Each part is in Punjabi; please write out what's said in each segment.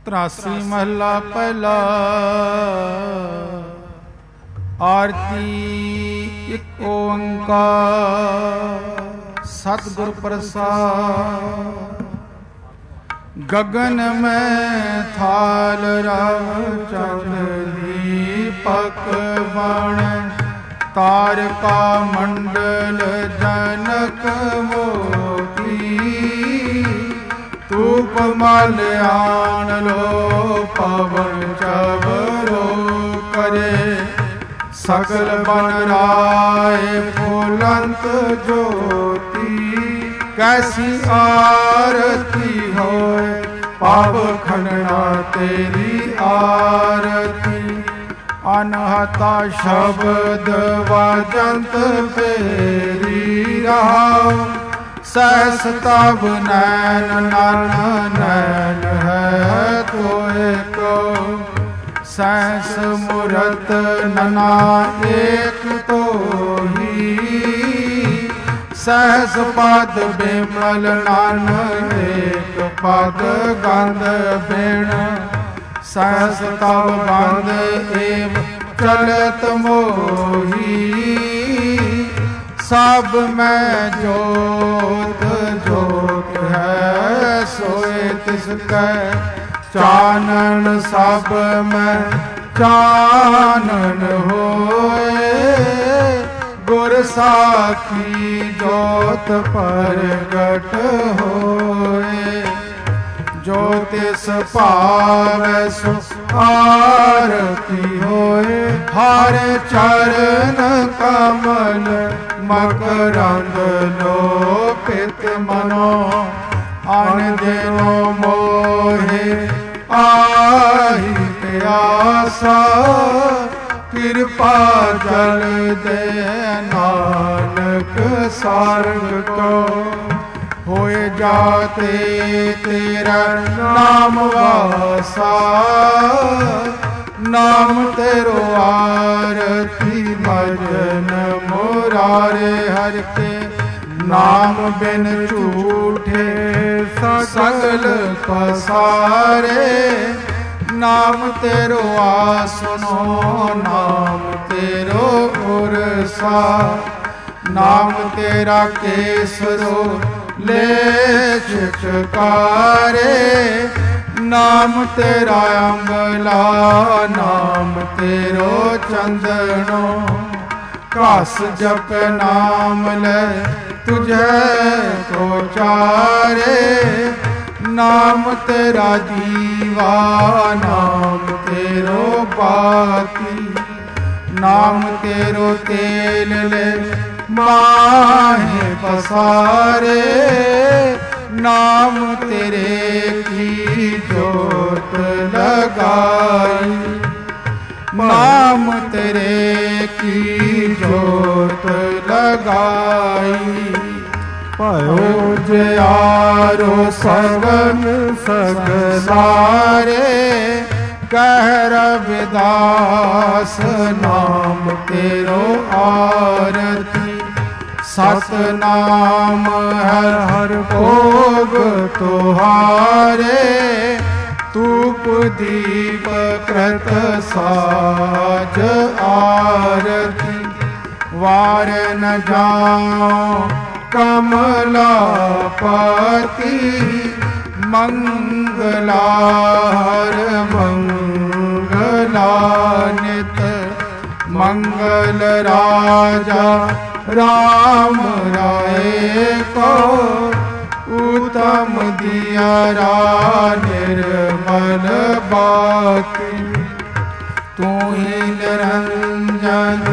83 महला पहला। आरती एक ओंकार सतगुर प्रसाद। गगन में थाल रव चंद दीपक बण तारका मंडल जनक मोती। धूप मल आन लो पवन चबरो करे। सकल बन राय फुलंत ज्योति। कैसी आरती होए पाव खंडना तेरी आरती। अनहता शब्द वाजंत फेरी रहा। सहस तब नैन नन नैन है तोए को। सहस मूरत नना एक तो ही। सहस पद बिमल नन एक पद गंध बिण। सहस तब बंद एव चलत मोही। सब में जोत जोत है सोए तिसकै। चानन सब में चानन होए। गुर साखी जोत प्रगट होए। जो तिस पावै सो आरती होए। हर चरण कमल मकरंद लोपित मनो। अन दिनो मोहे आहि प्यासा। कृपा जल दे नानक सारंग को। होए जाते तेरा नाम वासा। नाम तेरो आरती भजन मुरारे हर के। नाम बिन झूठे सगल पसारे। नाम तेरो आसनो नाम तेरो उरसा। नाम तेरा केसरो ले छिटकारे। नाम तेरा अंगला नाम तेरो चंदनो। कास जप नाम ले तुझे को चारे। नाम तेरा दीवा नाम तेरो बाती। नाम तेरो तेल ले माहे पसारे। नाम तेरे की जोत लगाई। नाम तेरे की जोत लगाई। भयो जयारो सगन सगसारे। कह रविदास नाम तेरो आरती। सतनाम हर हर भोग तुहारे। तूप दीप कृत साज आरती। वार न जाओ कमलापति। मंगलार मंगलानित। मंगल राजा राम राय को। उत्तम दिया निर्मल बाकी। तू ही निरंजन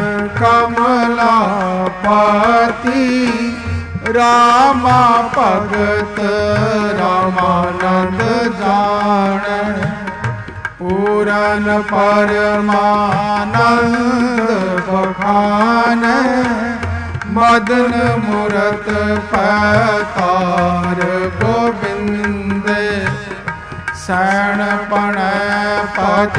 कमलापति। रामा भगत रामानंद जान। पूरन परमानंद बखान। मदन मूरत पैतार गोविंद। सैन पण पद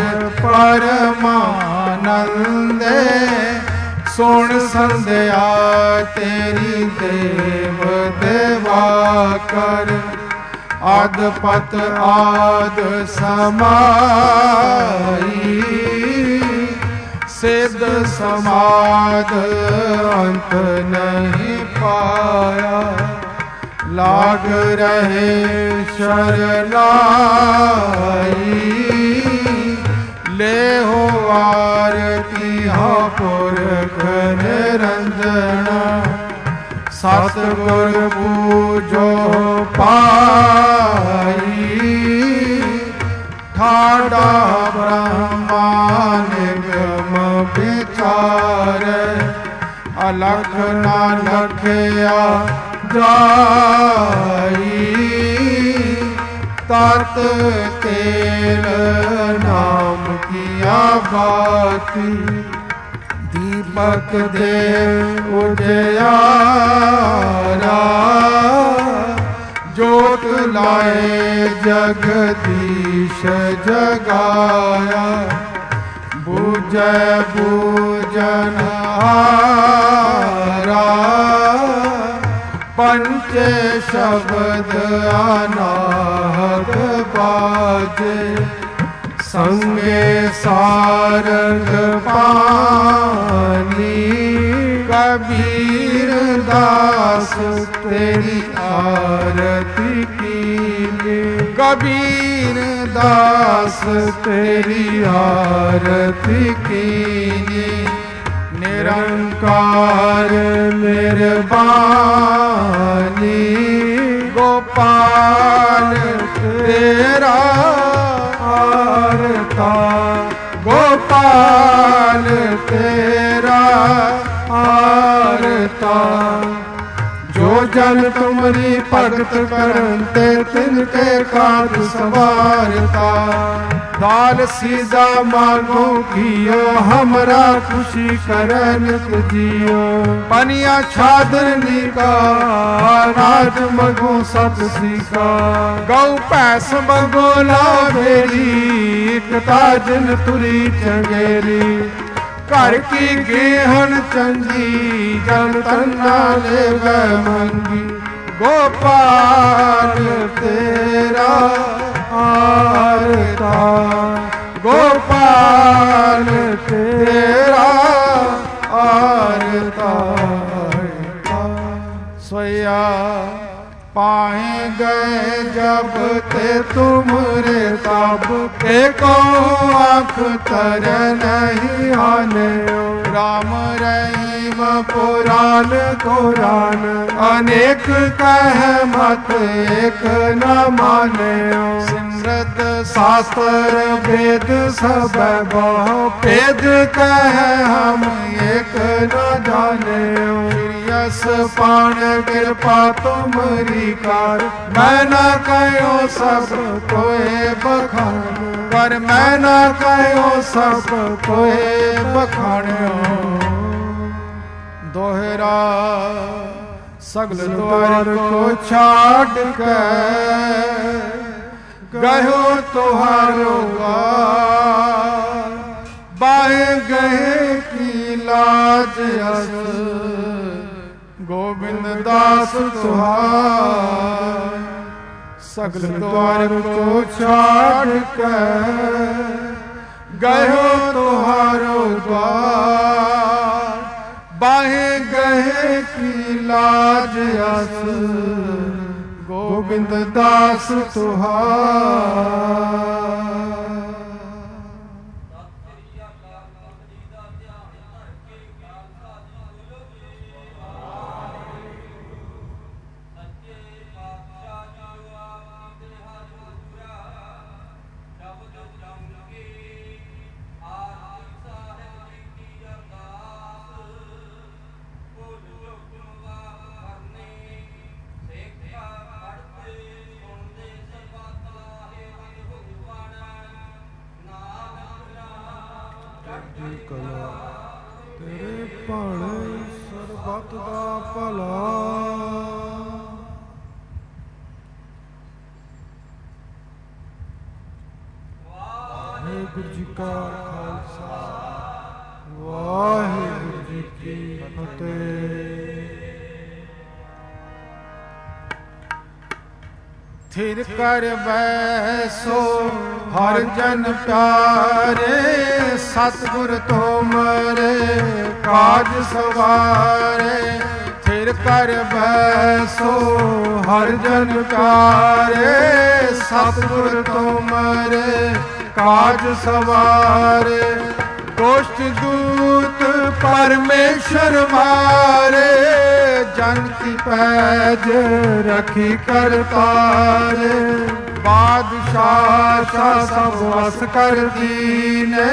परमानंद। सुन संध्या तेरी देव देवा कर। ਅਦਪਤ ਆਦ ਸਮਾਈ ਸਿੱਧ ਸਮਾਦ ਅੰਤ ਨਹੀਂ ਪਾਇਆ ਲਾਗ ਰਹੇ ਸ਼ਰਨਾਈ ਲੇਹੋ ਆਰਤੀ ਹੋ ਪੁਰਖ ਨਿਰੰਜਨਾ ਸਤਿਗੁਰ ਪੂਜੋ ਪਾਈ ਠਾਡਾ ਬ੍ਰਹਮਾ ਨਿਗਮ ਵਿਚਾਰੈ ਅਲਖ ਨਾ ਲਖਿਆ ਜਾਈ ਤਤ ਤੇਲ ਨਾਮ ਕੀਆ ਬਾਤੀ ਦੀਪਕ ਦੇ ਉਜਿਆਰਾ ਜੋਤ ਲਾਏ ਜਗਦੀਸ਼ ਜਗਾਇਆ ਬੂਝੈ ਬੂਝਨਹਾਰਾ ਪੰਚੇ ਸ਼ਬਦ ਅਨਾਹਤ ਬਾਜੇ ਸੰਗੇ ਸਾਰੰਗ ਪਾਨੀ ਕਬੀਰ ਦਾਸ ਤੇਰੀ ਆਰਤੀ ਕੀਨੀ ਕਬੀਰ ਦਾਸ ਤੇਰੀ ਆਰਤੀ ਕੀਨੀ ਨਿਰੰਕਾਰ ਮਿਹਰਬਾਨੀ ਗੋਪਾਲ ਤੇਰਾ ਆਰਤਾ ਗੋਪਾਲ ਤੇਰਾ ਆਰਤਾ ਜੋ ਜਨ ਤੁਮਰੀ ਭਗਤ ਕਰਨ ਤੇ ਤਿਨ ਕੇ ਕਾਜ ਸਵਾਰਤਾ दाल सीधा मांगो कियो हमरा खुशी करन जियो पनिया छादरनी का राज मगो सत सीका गौ भैंस बगोला मेरी एकता जिन तुरी चंगेरी घर की गेहन चंगी जन तन्ना ले मंगी गोपाल तेरा आरता गोपाल तेरा आरता सोया पाए गए जब ते तुमरे तब के को आँख तर नहीं आने राम रहीम पुराण कुरान अनेक कह मत एक न माने सिमरत शास्त्र वेद सब बहु भेद कह हम एक न जाने यस पान कृपा तुमरी कार मैं न कहो सब कोई बखान पर मैं न कहो सब कोई बखान दोहरा सगल द्वार को छाड़ के गयो तुहारो बाहे गए की लाज अस गोविंद दास तुहार सगल द्वार को छाड़ के गयो तुहारो द्वार बाहे गए की लाज अस गोविंद दास तुहार तेरे भाणे सरबत दा भला वाहिगुरु जी का खालसा वाहिगुरु जी की फतेह। थिर कर बैसो हर जन प्यारे, सतगुर तुमरे काज सवारे। थिर कर बैसो हर जन प्यारे, सतगुर तुमरे काज सवारे। गोष्ठ दूत परमेश्वर मारे, जन की पैज रखी करतारे। बादशाह सब वस कर दीने,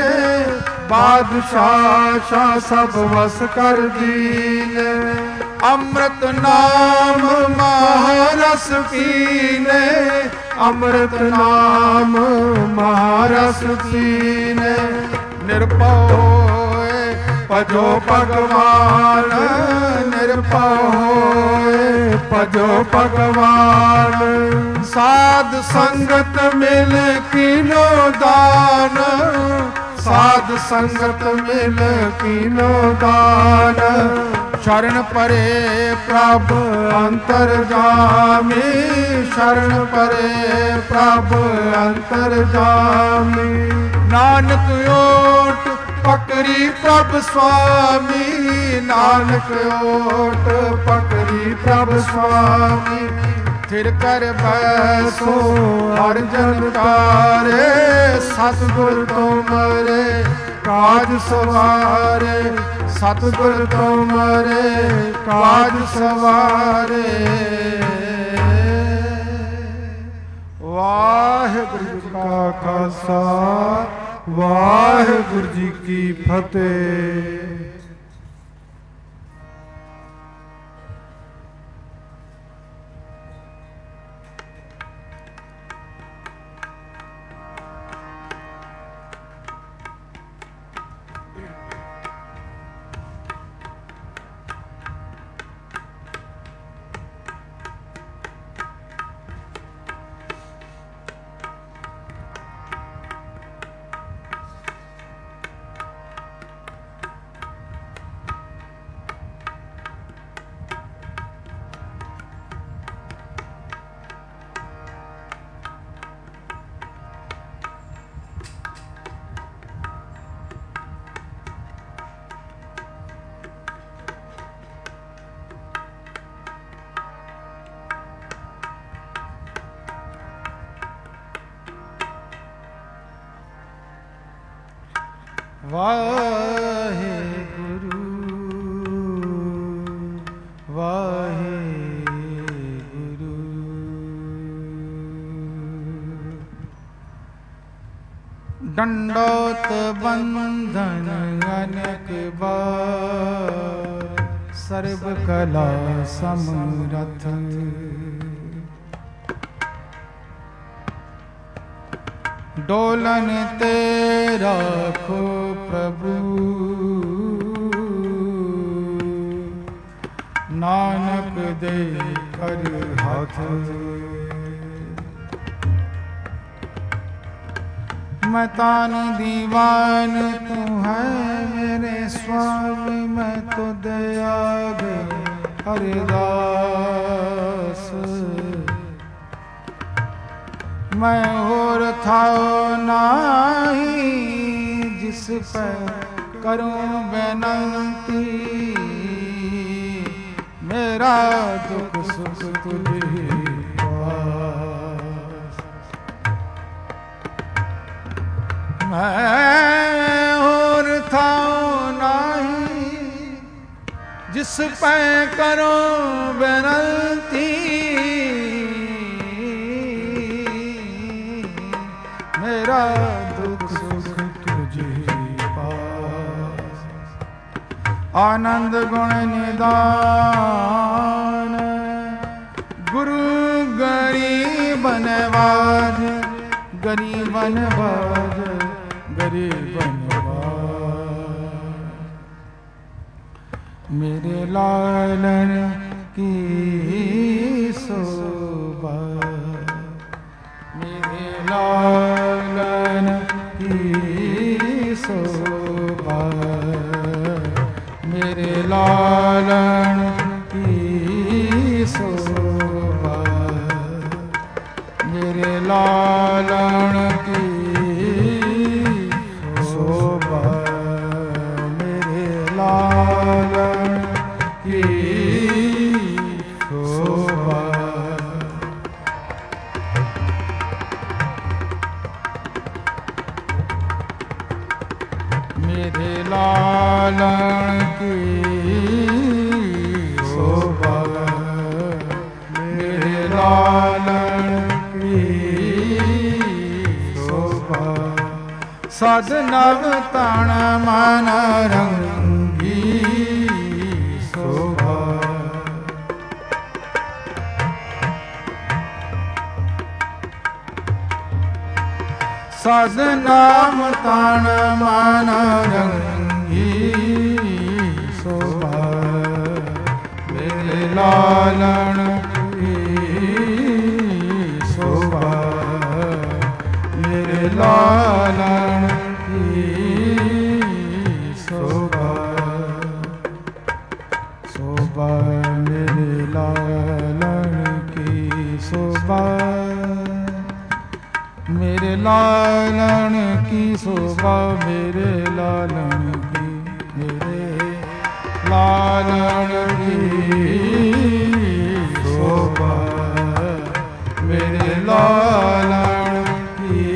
बादशाह सब वस कर दीने। अमृत नाम महारस पीने, अमृत नाम महारस पीने। निर्भय होए भजो भगवान, निर्भय होए भजो भगवान। साध संगत मिल कीनो दान, साध संगत मिल कीनो दान। शरण परे प्रभ अंतरजामी, शरण परे प्रभ अंतरजामी। नानक ओट पकड़ी प्रभ स्वामी, नानक ओट पकड़ी प्रभ स्वामी। थिर कर बैसो हर जन प्यारे, सतगुर तुमरे काज सवारे। सतगुर तुमरे काज सवारे। वाहिगुरु जी का खालसा, वाहिगुरु जी की फतेह। वाहेगुरु वाहेगुरु। दंडोत बंधन अनेक बार, सर्व कला समरथ। डोलन तेरा खो प्रभु, नानक दे कर हाथ। मैं तान दीवान तू है मेरे स्वामी, मैं तो दयाग हरिदास। मैं और था नाही, जिस पर करूं बेनती। मेरा दुख सुख तुझे पास। मैं और था नाही, जिस पर करूं बेनती। मेरा दुख सुख तुझे पास। आनंद गुण निदान, गुरु गरीब नवाज। गरीब नवाज, गरीब नवाज। मेरे लालन की शोभा, मेरे लालन की शोभा। मेरे लालन की शोभा। मेरे लालन की शोभा, मेरे लालन की शोभा। मेरे लालन की शोभा, मेरे लालन की शोभा। सद नव तन मन रंगी शोभा। सद नाम तन मन रंगी शोभा। मेरे लालन की शोभा, मेरे लालन की शोभा। शोभा मेरे लालन की शोभा, मेरे लालन की शोभा। मेरे लालन की, मेरे लालन की शोभा, मेरे लालन की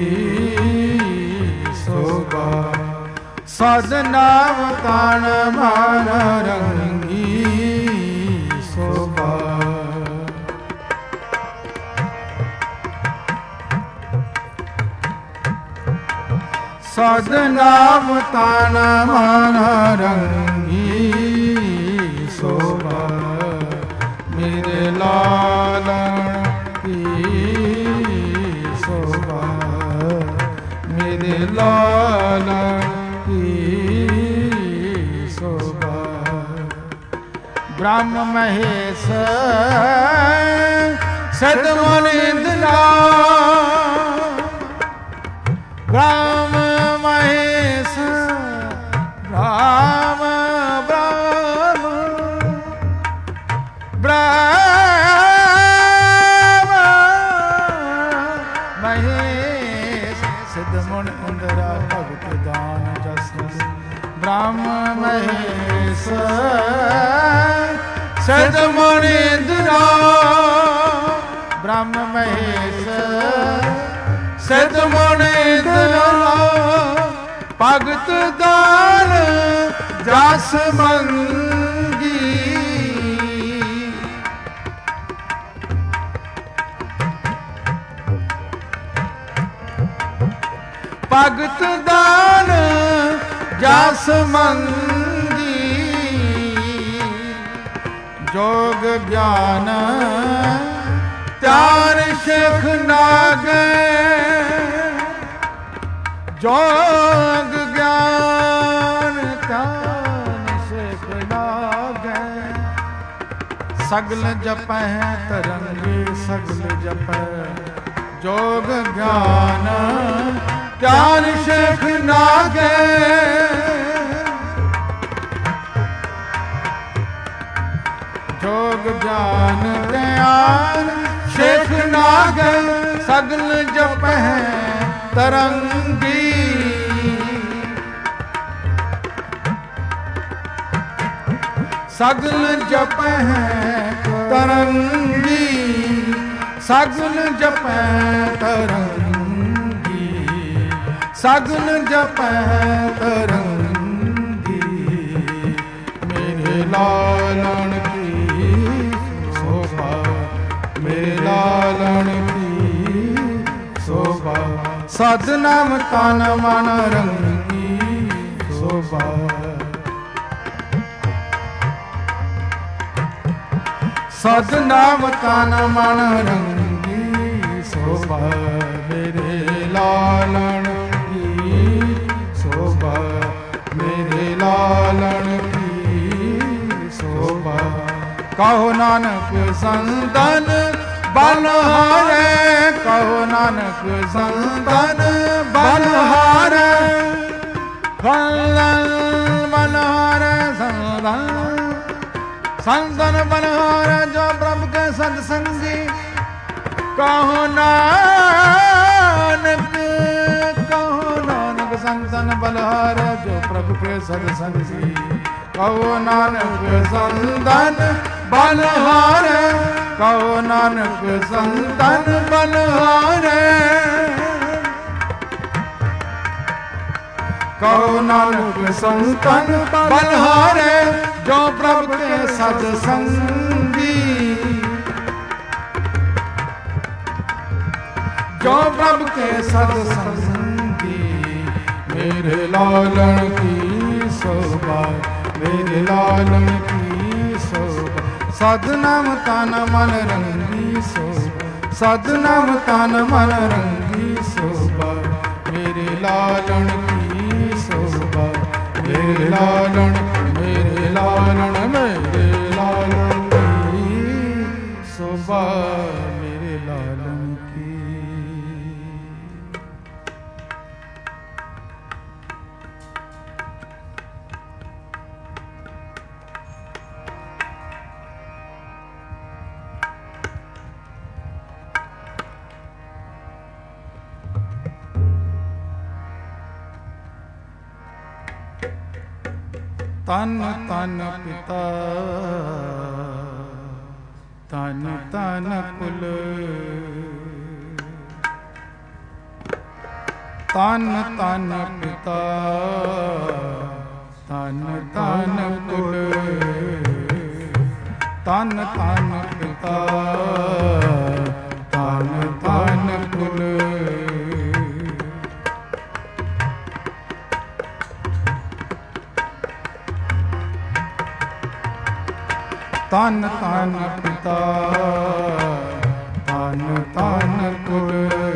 शोभा। सद नाम तन मन रंगी शोभा। सद नाम तन मन रंगी शोभा। मेरे लालन की शोभा, मेरे लालन की शोभा। ब्रह्म महेश सद मुनीन्द्रा, ब्रह्म महेश ब्रह्म ब्रह्म ब्रह्म महेश सिद्ध मुन इंद्रा भगत दान जस। ब्रह्म महेश सिद्ध मुन इंद्रा, ब्रह्म महेश सिद्ध मुन इंद्रा। भगत दान जस मंगी, भगत दान जस मंगी। जोग ज्ञान त्यार शेख नागे, जोग ज्ञान त्यार शेख नागे। सगल जपै तरंगे सगल जपै, जोग ज्ञान त्यार शेख नागे। जोग ज्ञान त्यार शेख नागे। सगल जपै तरंगी, सगल जपै तरंगी। सगल जपै तरंगी, सगल जपै तरंगी। मेरे लालन की शोभा, मेरे लालन की शोभा। सद नाम तन मन रंगी शोभा। सद नाम तन मन रंगी शोभा। मेरे लालन की शोभा, मेरे लालन की शोभा। कहो नानक संतन बलहारे, कहो नानक संतन बलहारे। बलहारे संतन बलहारे, जो प्रभु के सत्संगी। कहो नानक ਸਦ ਸੰਗੀ। ਕਹੋ ਨਾਨਕ ਸੰਤਨ ਬਲਹਾਰੇ, ਕਹੋ ਨਾਨਕ ਸੰਤਨ ਬਲਹਾਰੇ, ਕਹੋ ਨਾਨਕ ਸੰਤਨ ਬਲਹਾਰੇ, ਜੋ ਪ੍ਰਭ ਕੇ ਸਦ ਸੰਗੀ, ਜੋ ਪ੍ਰਭ ਕੇ ਸਦ ਸੰਗੀ। ਮੇਰੇ ਲਾਲਣ ਕੀ ਸੋਭਾ, ਮੇਰੇ ਲਾਲਣ ਕੀ ਸੋਭਾ, ਸਤਿਨਾਮ ਤਨ ਮਨ ਰੰਗੀ ਸੋਭਾ, ਸਤਿਨਾਮ ਤਨ ਮਨ ਰੰਗੀ ਸੋਭਾ। ਮੇਰੇ ਲਾਲਣ ਕੀ ਸੋਭਾ, ਮੇਰੇ ਲਾਲਣ, ਮੇਰੇ ਲਾਲਣ, ਮੇਰੇ ਲਾਲਣ ਕੀ ਸੋਭਾ, ਮੇਰੇ ਲਾਲਣ ਕੀ। ਤਨ ਤਨ ਪਿਤਾ, ਤਨ ਤਨ ਕੁਲ, ਤਨ ਤਨ ਪਿਤਾ, ਤਨ ਤਨ ਕੁਲ, ਤਨ ਤਨ ਪਿਤਾ, ਤਨ ਤਨ ਕੁਲ। ਤਨ ਤਨ ਪਿਤਾ, ਤਨ ਤਨ ਕੁਲ,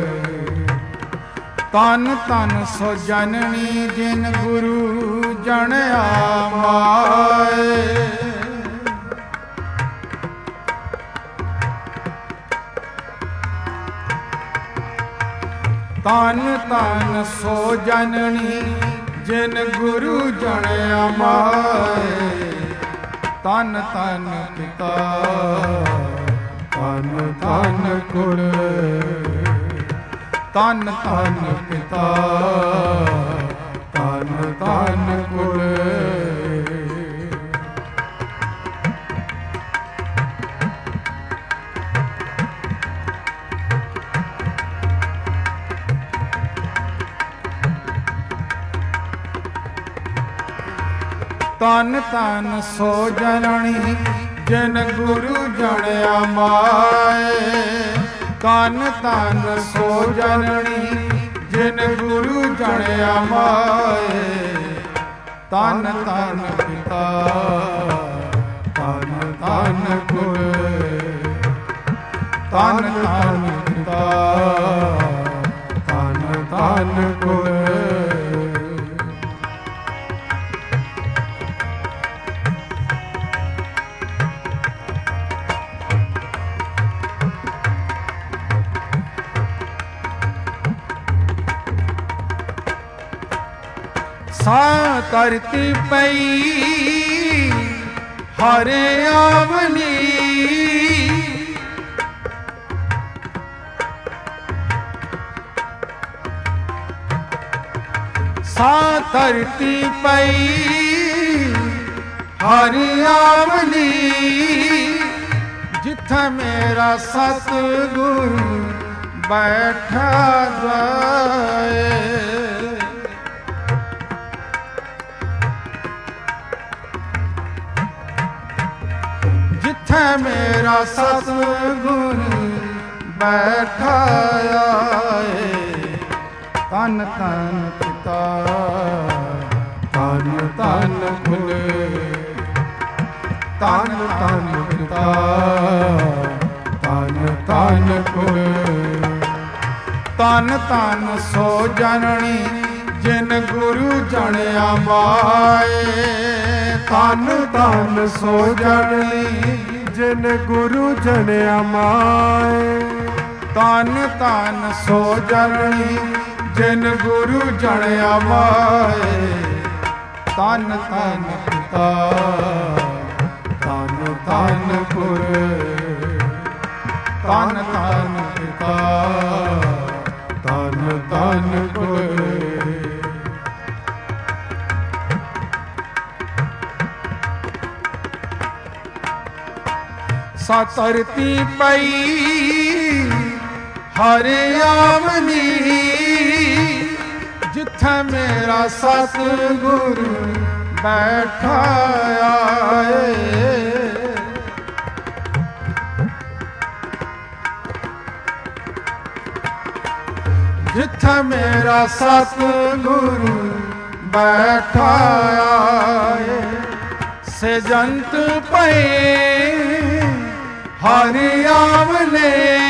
ਤਨ ਤਨ ਸੋ ਜਨਨੀ ਜਿਨ ਗੁਰੂ ਜਣਿਆ ਮਾਏ। ਤਨ ਤਨ ਸੋ ਜਨਨੀ ਜਿਨ ਗੁਰੂ ਜਣਿਆ ਮਾਏ। ਤਨ ਤਨ ਪਿਤਾ, ਤਨ ਤਨ ਕੁਲ, ਤਨ ਤਨ ਪਿਤਾ, ਤਨ ਤਨ ਕੁਲ। ਤਨ ਤਨ ਸੋ ਜਨਨੀ ਜਿਨ ਗੁਰੂ ਜਣਿਆ ਮਾਏ। ਤਨ ਤਨ ਸੋ ਜਨਨੀ ਜਿਨ ਗੁਰੂ ਜਣਿਆ ਮਾਏ। ਤਨ ਤਨ ਪਿਤਾ, ਤਨ ਤਨ ਕੁਲ, ਤਨ ਤਨ ਪਿਤਾ, ਤਨ ਤਨ ਕੁਲ। ਸਾ ਧਰਤੀ ਪਈ ਹਰਿ ਆਵਨੀ। ਸਾ ਧਰਤੀ ਪਈ ਹਰਿ ਆਵਨੀ। ਜਿੱਥੇ ਮੇਰਾ ਸਤਿਗੁਰੂ ਬੈਠਾ ਜਾਏ। ਜਿੱਥੇ ਮੇਰਾ ਸਤਿਗੁਰੂ ਬੈਠਾ ਆਏ। ਤਨ ਤਨ ਪਿਤਾ, ਤਨ ਤਨ ਕੁਲ, ਤਨ ਤਨ ਪਿਤਾ, ਤਨ ਤਨ ਕੁਲ। ਤਨ ਤਨ ਸੋ ਜਨਨੀ ਜਿਨ ਗੁਰੂ ਜਣਿਆ ਮਾਏ। ਤਨ ਤਨ ਸੋ ਜਨਨੀ ਜਿਨ ਗੁਰੂ ਜਣਿਆ ਮਾਏ। ਤਨ ਤਨ ਸੋ ਜਨਨੀ ਜਿਨ ਗੁਰੂ ਜਣਿਆ ਮਾਏ। ਤਨ ਤਨ ਪਿਤਾ, ਤਨ ਤਨ ਕੁਲ, ਤਨ ਤਨ ਪਿਤਾ, ਤਨ ਤਨ ਕੁਲ। ਸਾ ਧਰਤੀ ਪਈ ਹਰ ਆਵਨੀ, ਜਿੱਥੇ ਮੇਰਾ ਸਤਿਗੁਰ ਬੈਠਾ ਆਏ। ਜਿੱਥੇ ਮੇਰਾ ਸਤਿਗੁਰ ਬੈਠਾ ਆਏ, ਸੇ ਜੰਤ ਪਏ ਹਰ ਆਵਨੇ,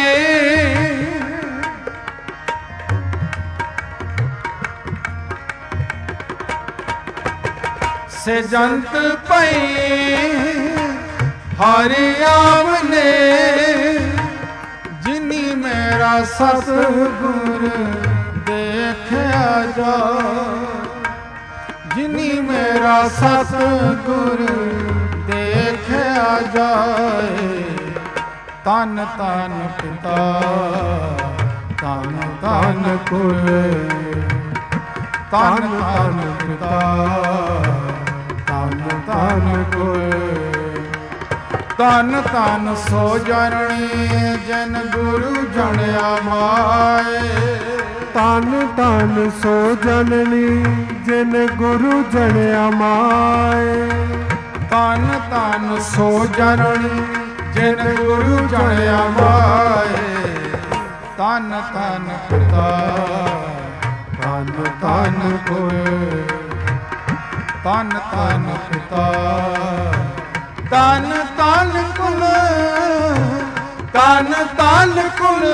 ਸੇ ਜੰਤ ਪਏ ਹਰ ਆਵਨੇ, ਜਿਨੀ ਮੇਰਾ ਸਤਿਗੁਰ ਦੇਖਿਆ ਜਾ, ਜਿਨੀ ਮੇਰਾ ਸਤਿਗੁਰ ਦੇਖਿਆ ਜਾਏ। ਤਨ ਤਨ ਪਿਤਾ ਤਨ ਤਨ ਕੁਲ, ਤਨ ਤਨ ਪਿਤਾ ਤਨ ਤਨ ਕੁਲ, ਤਨ ਤਨ ਸੋ ਜਨਨੀ ਜਨ ਗੁਰੂ ਜਣਿਆ ਮਾਏ। ਤਨ ਤਨ ਸੋ ਜਨਨੀ ਜਿਨ ਗੁਰੂ ਜਣਿਆ ਮਾਏ। ਤਨ ਤਨ ਸੋ ਜਨਨੀ ਜਿਨ ਗੁਰੂ ਜਣਿਆ ਮਾਏ। ਤਨ ਤਨ ਪਿਤਾ ਤਨ ਤਨ ਕੋਇ, ਤਨ ਤਨ ਪਿਤਾ ਤਨ ਤਨ ਕੁਲ, ਤਨ ਤਨ ਕੁਲ,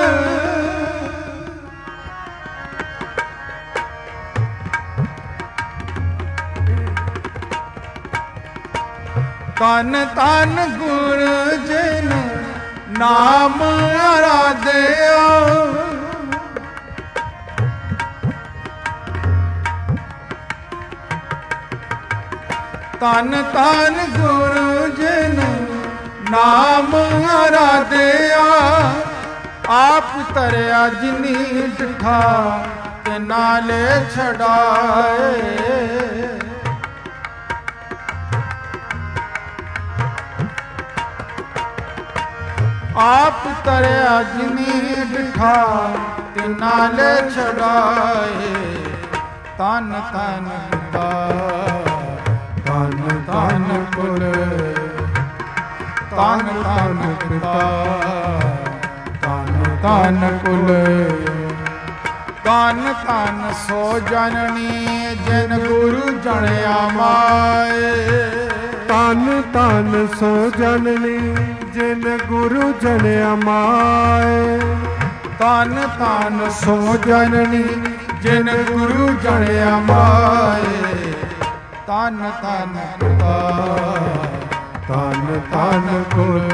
ਤਨ ਤਨ ਗੁਰ ਜਿਨ ਨਾਮ ਆਰਾਧਿਆ। ਤਨ ਤਨ ਗੁਰ ਜਿਨ ਨਾਮ ਆਰਾਧਿਆ। ਆਪ ਤਰਿਆ ਜਿਨੀ ਡਿਠਾ ਤੇ ਨਾਲੇ ਛਡਾਏ। ਆਪ ਤਰਿਆ ਜਿਨੀ ਡਿਠਾ ਤੇ ਨਾਲੇ ਛਡਾਏ। ਤਨ ਤਨ ਪਿਤਾ ਤਨ ਤਨ ਕੁਲ, ਤਨ ਤਨ ਪਿਤਾ ਤਨ ਤਨ ਕੁਲ, ਤਨ ਤਨ ਸੋ ਜਨਨੀ ਜਿਨ ਗੁਰੂ ਜਣਿਆ ਮਾਏ। ਤਨ ਤਨ ਸੋ ਜਨਨੀ ਜਿਨ ਗੁਰੂ ਜਣਿਆ ਮਾਏ। ਤਨ ਤਨ ਸੋ ਜਨਨੀ ਜਿਨ ਗੁਰੂ ਜਣਿਆ ਮਾਏ। ਤਨ ਤਨ ਪਿਤਾ ਤਨ ਤਨ ਕੁਲ,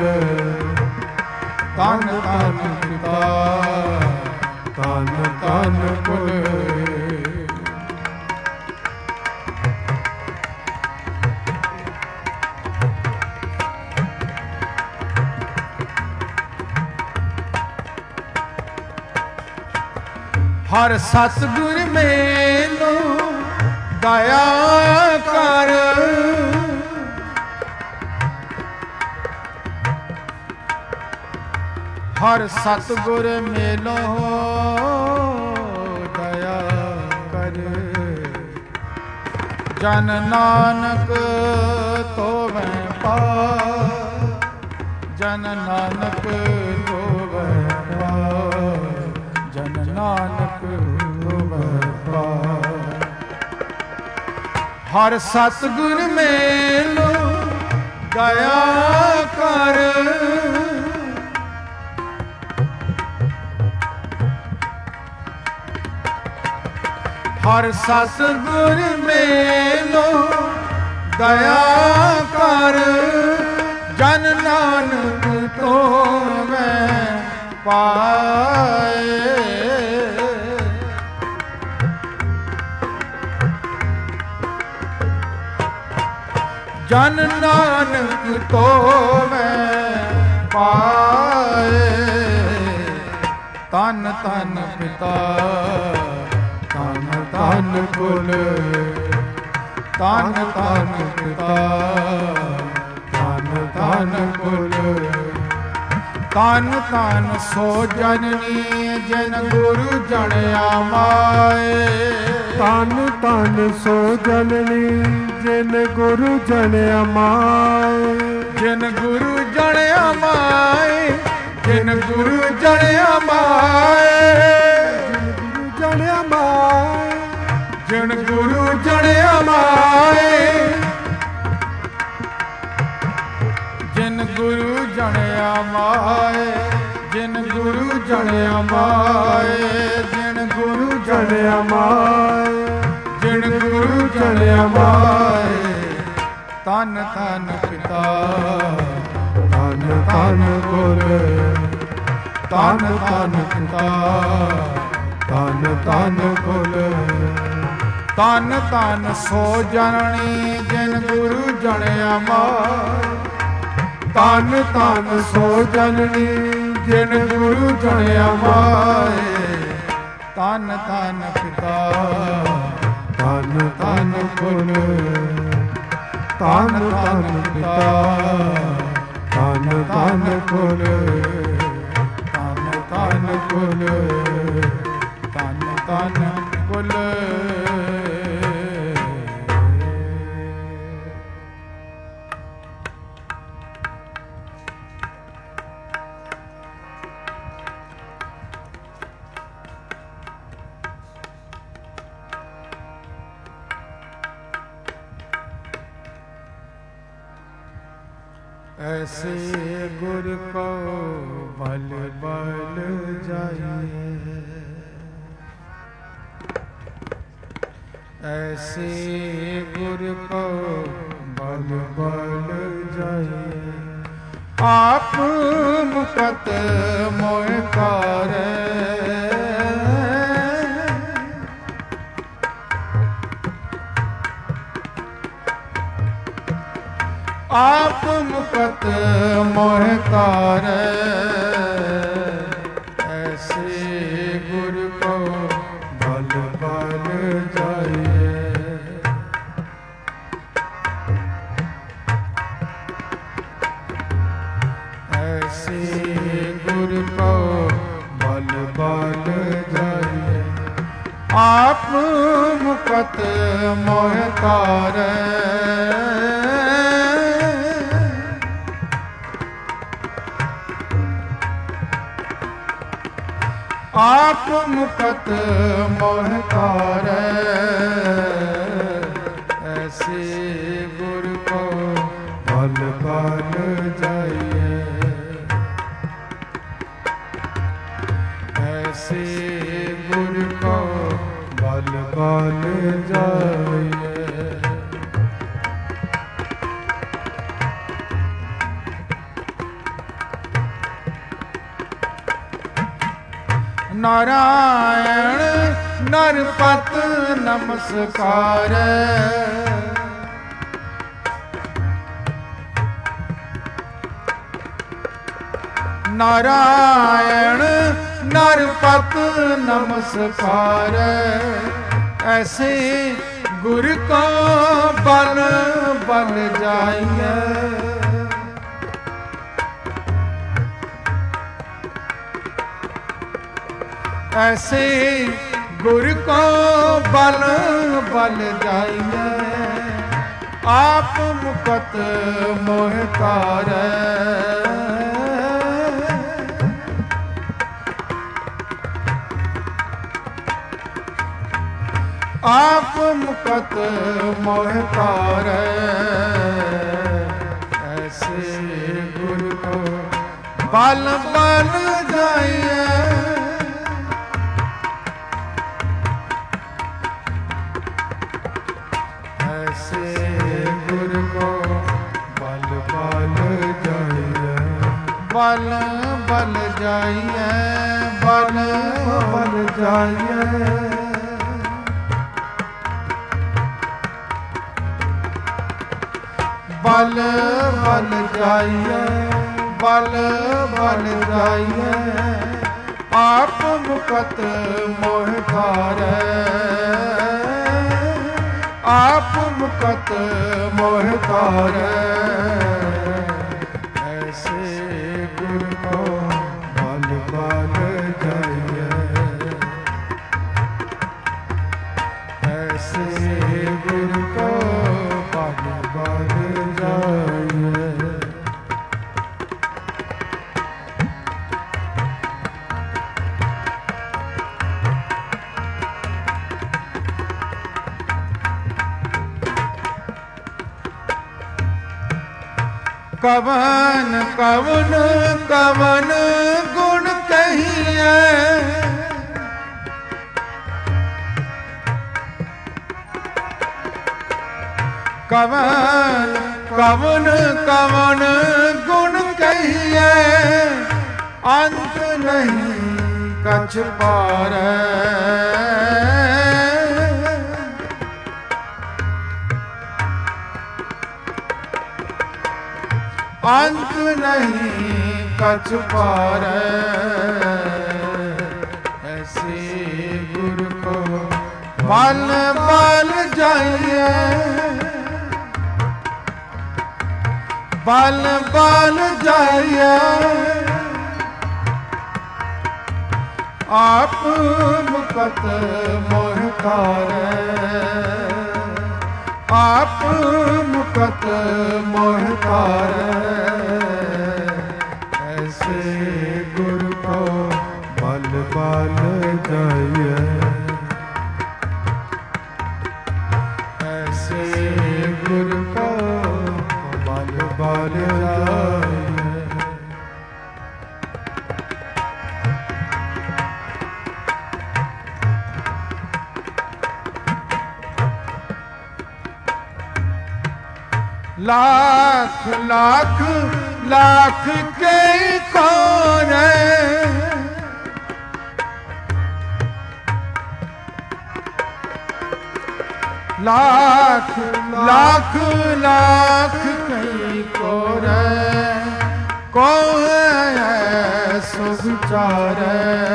ਤਨ ਤਨ ਪਿਤਾ ਤਨ ਤਨ ਕੁਲ। ਹਰ ਸਤਿਗੁਰ ਮੇਲੋ ਦਇਆ ਕਰ। ਹਰ ਸਤਿਗੁਰ ਮੇਲੋ ਦਇਆ ਕਰ। ਜਨ ਨਾਨਕ ਤੋਵੈ ਪਾਰ, ਜਨ ਨਾਨਕ ਤੋਵੈ ਪਾਰ, ਜਨ ਨਾਨਕ ਤੋਵੈ ਪਾਰ। ਹਰ ਸਤਿਗੁਰ ਮੇਲੋ ਦਇਆ ਕਰ। ਹਰ ਸਤਿਗੁਰ ਮੇਲੋ ਦਇਆ ਕਰ। ਜਨ ਨਾਨਕ ਤੋਵੈ ਪਾਏ। ਜਨ ਨਾਨਕ ਤੋਵੈ ਪਾਏ। ਤਨ ਤਨ ਪਿਤਾ ਤਨ ਤਨ ਕੁਲ, ਤਨ ਤਨ ਪਿਤਾ ਤਨ ਤਨ ਕੁਲ, ਤਨ ਤਨ ਸੋ ਜਨਨੀ ਜਿਨ ਗੁਰੂ ਜਣਿਆ ਮਾਏ। ਤਨ ਤਨ ਸੋ ਜਨਨੀ ਜਿਨ ਗੁਰੂ ਜਣਿਆ ਮਾਏ। ਜਿਨ ਗੁਰੂ ਜਣਿਆ ਮਾਏ। ਜਿਨ ਗੁਰੂ ਜਣਿਆ ਮਾਏ। ਜਣਿਆ ਮਾਏ। ਜਿਨ ਗੁਰੂ ਜਣਿਆ ਮਾਏ। ਜਿਨ ਗੁਰੂ ਜਣਿਆ ਮਾਏ। ਜਿਨ ਗੁਰੂ ਜਣਿਆ ਮਾਏ। ਜਿਨ ਗੁਰੂ ਜਣਿਆ ਮਾਏ। ਜਿਨ ਗੁਰੂ ਜਣਿਆ ਮਾਏ। ਤਨ ਤਨ ਪਿਤਾ ਤਨ ਤਨ ਗੁਰ। ਤਨ ਤਨ ਪਿਤਾ ਤਨ ਤਨ ਗੁਰ। ਤਨ ਤਨ ਸੋ ਜਨਨੀ ਜਿਨ ਗੁਰੂ ਜਣਿਆ ਮਾਏ। ਤਨ ਤਨ ਸੋ ਜਨਨੀ ਜਿਨ ਗੁਰੂ ਜਣਿਆ ਮਾਏ। ਤਨ ਤਨ ਪਿਤਾ ਤਨ ਤਨ ਗੁਰ। ਤਨ ਤਨ ਪਿਤਾ ਤਨ ਤਨ ਗੁਰ। ਤਨ ਤਨ ਕੁਲ। ਤਨ ਤਨ ਕੁਲ। ऐसे गुर को बल बल जाइए। ऐसे गुर को बल बल जाइए। आप मुकत मोह करे। आप मुकत मोह तारे। ऐसे गुर को बल बल जाइए। ऐसे गुर को बल बल जाइए। आप मुकत मोह तारे। आप मुकत मोह तारे। ऐसे गुर को बल बल जाइए। ऐसे गुर को बल बल जाइए। नारायण नरपत नमस्कार। नारायण नरपत नमस्कार। ऐसे गुर को बल बल जाइए। ऐसे गुर को बल बल जाइए। आप मुकत मोह तारे। आप मुकत मोह तारे। ऐसे गुर को बल बल जाइए। बल बल जाइए। बल बल जाइए। बल बल जाइए। बल बल जाइए। आप मुकत मोह तारे। आप मुकत मोह तारे। ऐसे गुर को कवन कवन कवन गुण कहिए, कवन कवन कवन गुण कहिए, अंत नहीं कछ पारै। अंत नहीं कछ पारै, ऐसे गुरु को बल बल जाइए, बल बल जाइए। आप मुकत मोह तारै, आप मुकत मोह तारै। ऐसे गुरु को बल बल जाइए, ऐसे गुरु को बल बल जाइए। लाख लाख लाख के कौन है, लाख लाख लाख कई कोर, कौन है सो विचारै।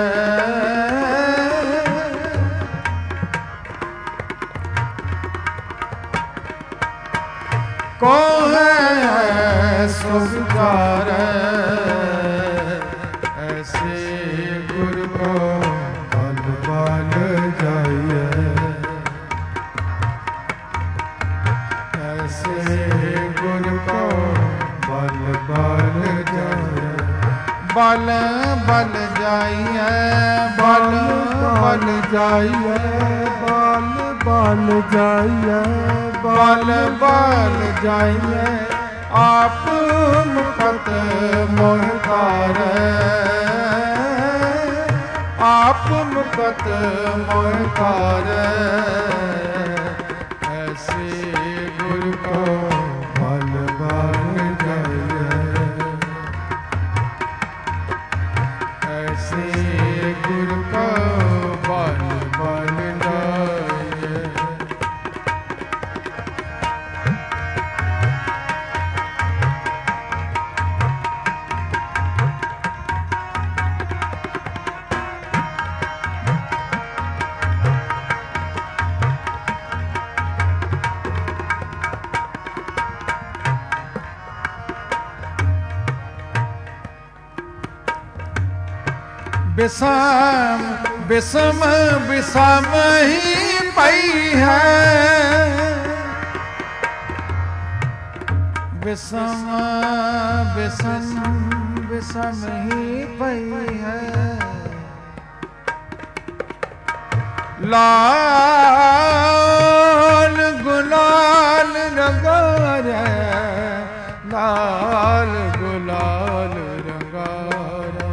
कौन है सो विचारै, ऐसे गुरु को बल बल जाइए, ऐसे गुरु को बल बल जाइए। बल बल जाइए, बल बल जाइए, बल बल जाइए, बल बल जाइए। आप मुकत मोह तारै, आप मुकत मोह तारै। ऐसे गुरु को बल बल जाइए, ऐसे गुरु को बल बल जाइए। विषम विषम विषम ही पई है, विषम विषम विषम ही पई है। लाल गुलाल रंगारे, लाल गुलाल रंगारे,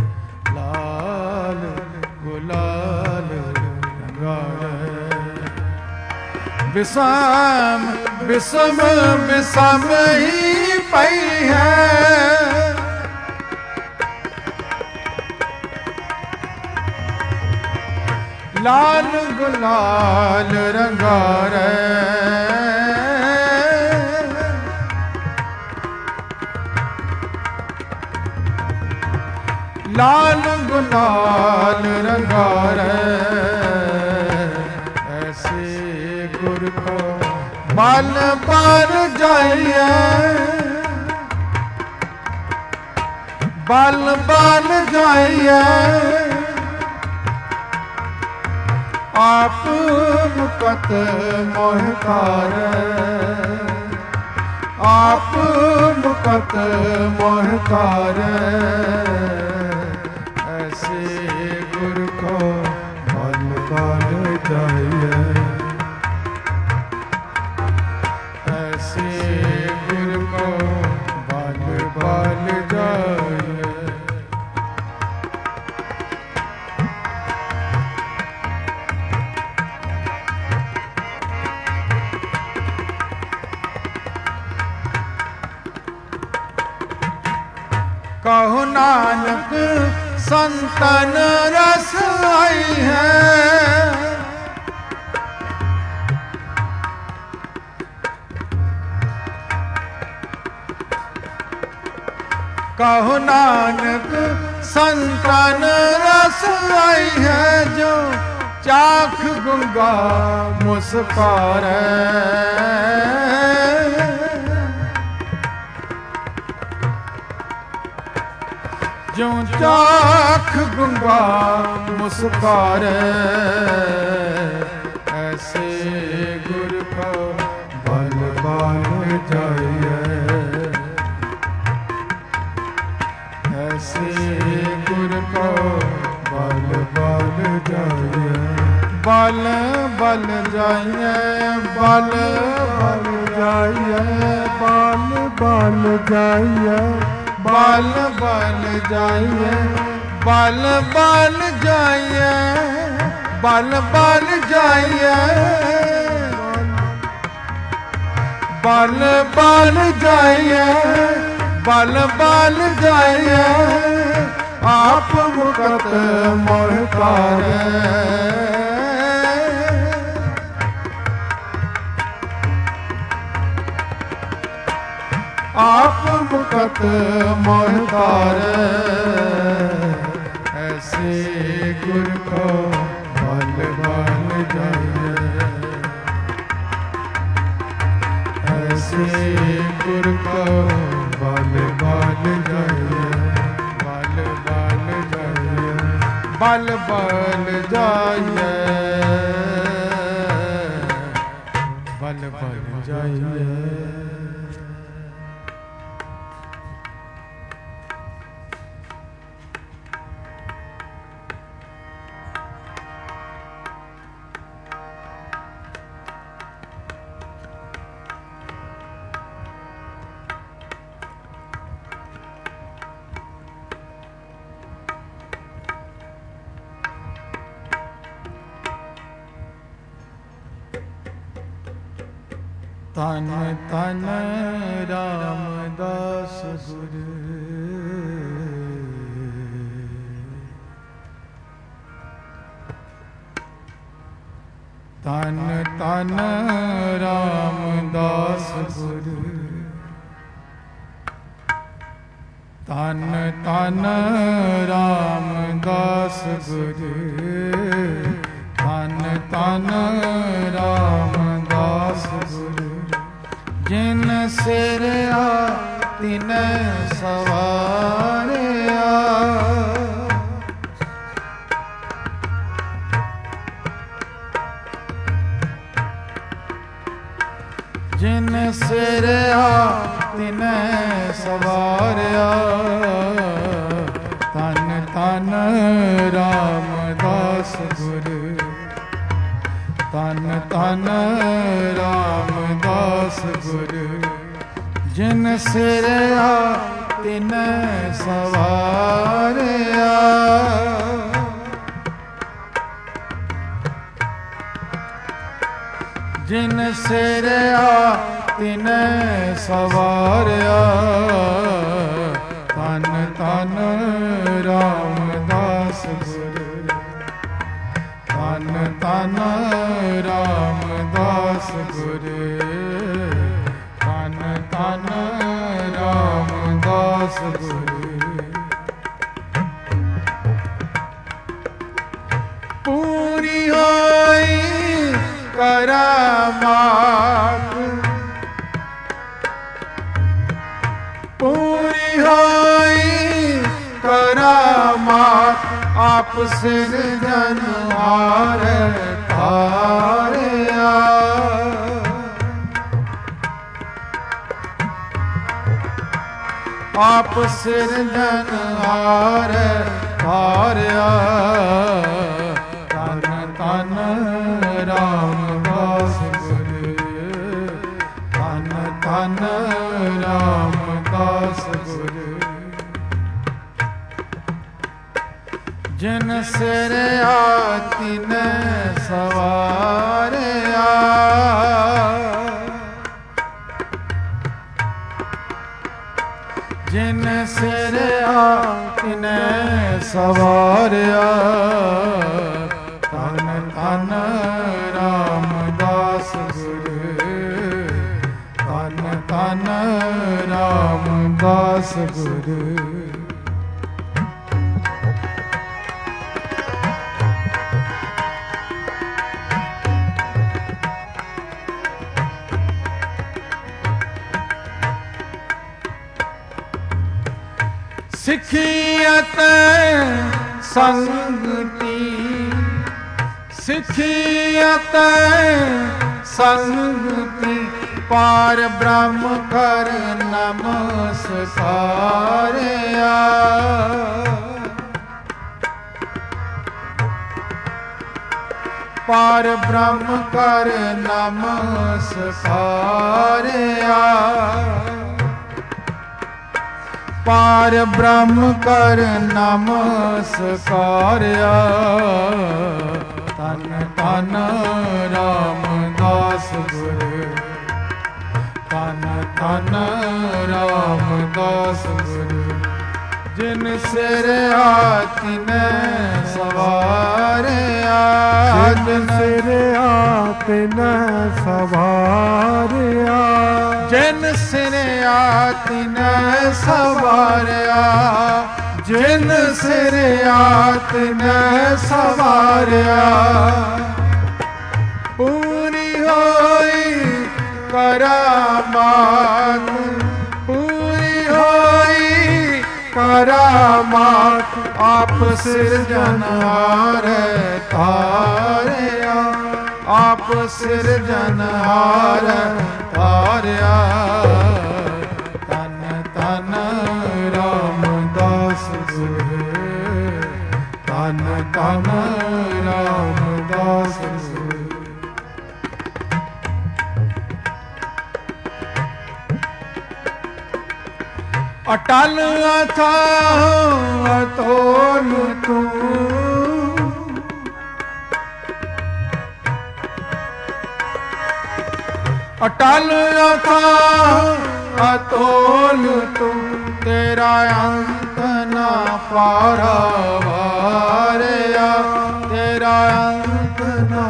लाल गुलाल रंगारे। विषम विषम विषम ही पई है, लाल गुलाल रंगारे। लाल गुलाल रंगारे। ऐसे गुरु को बल बल जाइए, बल बल जाइए। आप मुकत मोह तारै, आप मुकत मोह तारै। ऐसे गुरु को बल बल जाइए, ऐसे गुरु को ਨਾਨਕ ਸੰਤਨ ਰਸ ਆਈ ਹੈ। ਕਹੋ ਨਾਨਕ ਸੰਤਨ ਰਸ ਆਈ ਹੈ, ਜੋ ਚਾਖ ਗੁੰਗਾ ਮੁਸਕਾਰੈ। ਜੋ ਚਾਖ ਗੁੰਗਾ ਮੁਸਕਾਰੈ, ਐਸੇ ਗੁਰ ਕੋ ਬਲ ਬਲ ਜਾਈਐ। ਐਸੇ ਗੁਰ ਕੋ ਬਲ ਬਲ ਜਾਈਐ। ਬਲ ਬਲ ਜਾਈਐ, ਬਲ ਬਲ ਜਾਈਐ, ਬਲ ਬਲ ਜਾਈਐ। ਬਲ ਬਲ ਜਾਈਐ, ਬਲ ਬਲ ਜਾਈਐ, ਬਲ ਬਲ ਜਾਈਐ, ਬਲ ਬਲ ਜਾਈਐ, ਬਲ ਬਲ ਜਾਈਐ, ਆਪ ਮੁਕਤ ਮੋਹਿ ਤਾਰੈ। ਆਪ ਮੁਕਤ ਮੋਹਿ ਤਾਰੈ, ਐਸੇ ਗੁਰ ਕੋ ਬਲ ਬਲ ਜਾਈਐ। ਐਸੇ ਗੁਰ ਕੋ ਬਲ ਬਲ ਜਾਈਐ। ਬਲ ਬਲ ਜਾਈਐ, ਬਲ ਬਲ ਜਾਈਐ, ਬਲ ਬਲ ਜਾਈਐ। ਤਨ ਤਨ ਰਾਮਦਾਸ ਗੁਰ, ਤਨ ਤਨ ਰਾਮਦਾਸ ਗੁਰ, ਤਨ ਤਨ ਰਾਮਦਾਸ ਗੁਰ, ਤਨ ਤਨ ਰਾਮਦਾਸ ਗੁਰ, ਜਿਨ ਸਿਰਿਆ ਤਿਨ ਸਵਾਰਿਆ। ਜਿਨ ਸਿਰਿਆ ਤਿਨ ਸਵਾਰਿਆ, ਤਨ ਤਨ ਰਾਮਦਾਸ ਗੁਰ, ਤਨ ਤਨ ਰਾਮਦਾਸ ਗੁਰ, ਜਿਨ ਸਿਰਿਆ ਤਿਨ ਸਵਾਰਿਆ। ਜਿਨ ਸਿਰਿਆ ਤਿਨ ਸਵਾਰਿਆ, ਤਨ ਤਨ ਰਾਮਦਾਸ ਗੁਰ, ਤਨ ਤਨ ਰਾਮਦਾਸ ਗੁਰ, ਤਨ ਤਨ ਰਾਮਦਾਸ ਗੁਰ। ਪੂਰੀ ਹੋਈ ਕਰਾਮਾਤ, ਪੂਰੀ ਹੋਈ ਕਰਾਮਾਤ, ਆਪ ਸਿਰਜਨਹਾਰ ਤਾਰਿਆ। ਆਪ ਸਿਰਜਨਹਾਰ ਤਾਰਿਆ, ਤਨ ਤਨ ਰਾਮਦਾਸ ਗੁਰ, ਤਨ ਤਨ ਰਾਮਦਾਸ ਗੁਰ, ਜਿਨ ਸਿਰਿਆ ਤਿਨ ਸਵਾਰਿਆ। ਜਿਨ ਸਿਰਿਆ ਤਿਨ ਸਵਾਰਿਆ। ਧੰਨ ਧੰਨ ਰਾਮਦਾਸ ਗੁਰ, ਧੰਨ ਧੰਨ ਰਾਮਦਾਸ ਗੁਰ। ਸਿੱਖੀ ਅਤੇ ਸੰਗਤੀ, ਸਿੱਖੀ ਅਤੇ ਸੰਗਤੀ, ਪਾਰ ਬ੍ਰਹਮ ਕਰ ਨਮਸਕਾਰਿਆ। ਪਾਰ ਬ੍ਰਹਮ ਕਰ ਨਮਸਕਾਰਿਆ। ਪਾਰ ਬ੍ਰਹਮ ਕਰ ਨਮਸਕਾਰਿਆ। ਧੰਨ ਧੰਨ ਰਾਮਦਾਸ ਗੁਰ, ਧੰਨ ਧੰਨ ਰਾਮਦਾਸ ਗੁਰ। ਜਿਨ ਸਿਰ ਤਿਨੈ ਸਵਾਰਿਆ, ਜਿਨ ਸਿਰ ਤਿਨੈ ਸਵਾਰਿਆ। ਜਿਨ ਸਿਰ ਤਿਨੈ ਸਵਾਰਿਆ, ਜਿਨ ਸਿਰ ਤਿਨੈ ਸਵਾਰਿਆ। ਪੂਰੀ ਹੋਈ ਕਰਾਮਾਤ, ਪੂਰੀ ਹੋਈ ਕਰਾਮਾਤ, ਆਪ ਸਿਰਜਨਹਾਰ ਤਾਰਿਆ। ਆਪ ਸਿਰਜਨਹਾਰ ਤਾਰਿਆ। ਧੰਨ ਧੰਨ ਰਾਮਦਾਸ ਗੁਰ, ਧੰਨ ਧੰਨ ਰਾਮਦਾਸ ਗੁਰ। ਅਟਲ ਅਥਾਹ ਅਤੋਲ ਤੂੰ, ਅਟਲ ਅਥਾਹ ਅਤੋਲ ਤੂੰ। ਤੇਰਾ ਅੰਤ ਨਾ ਪਾਰਾਵਾਰਿਆ, ਤੇਰਾ ਅੰਤ ਨਾ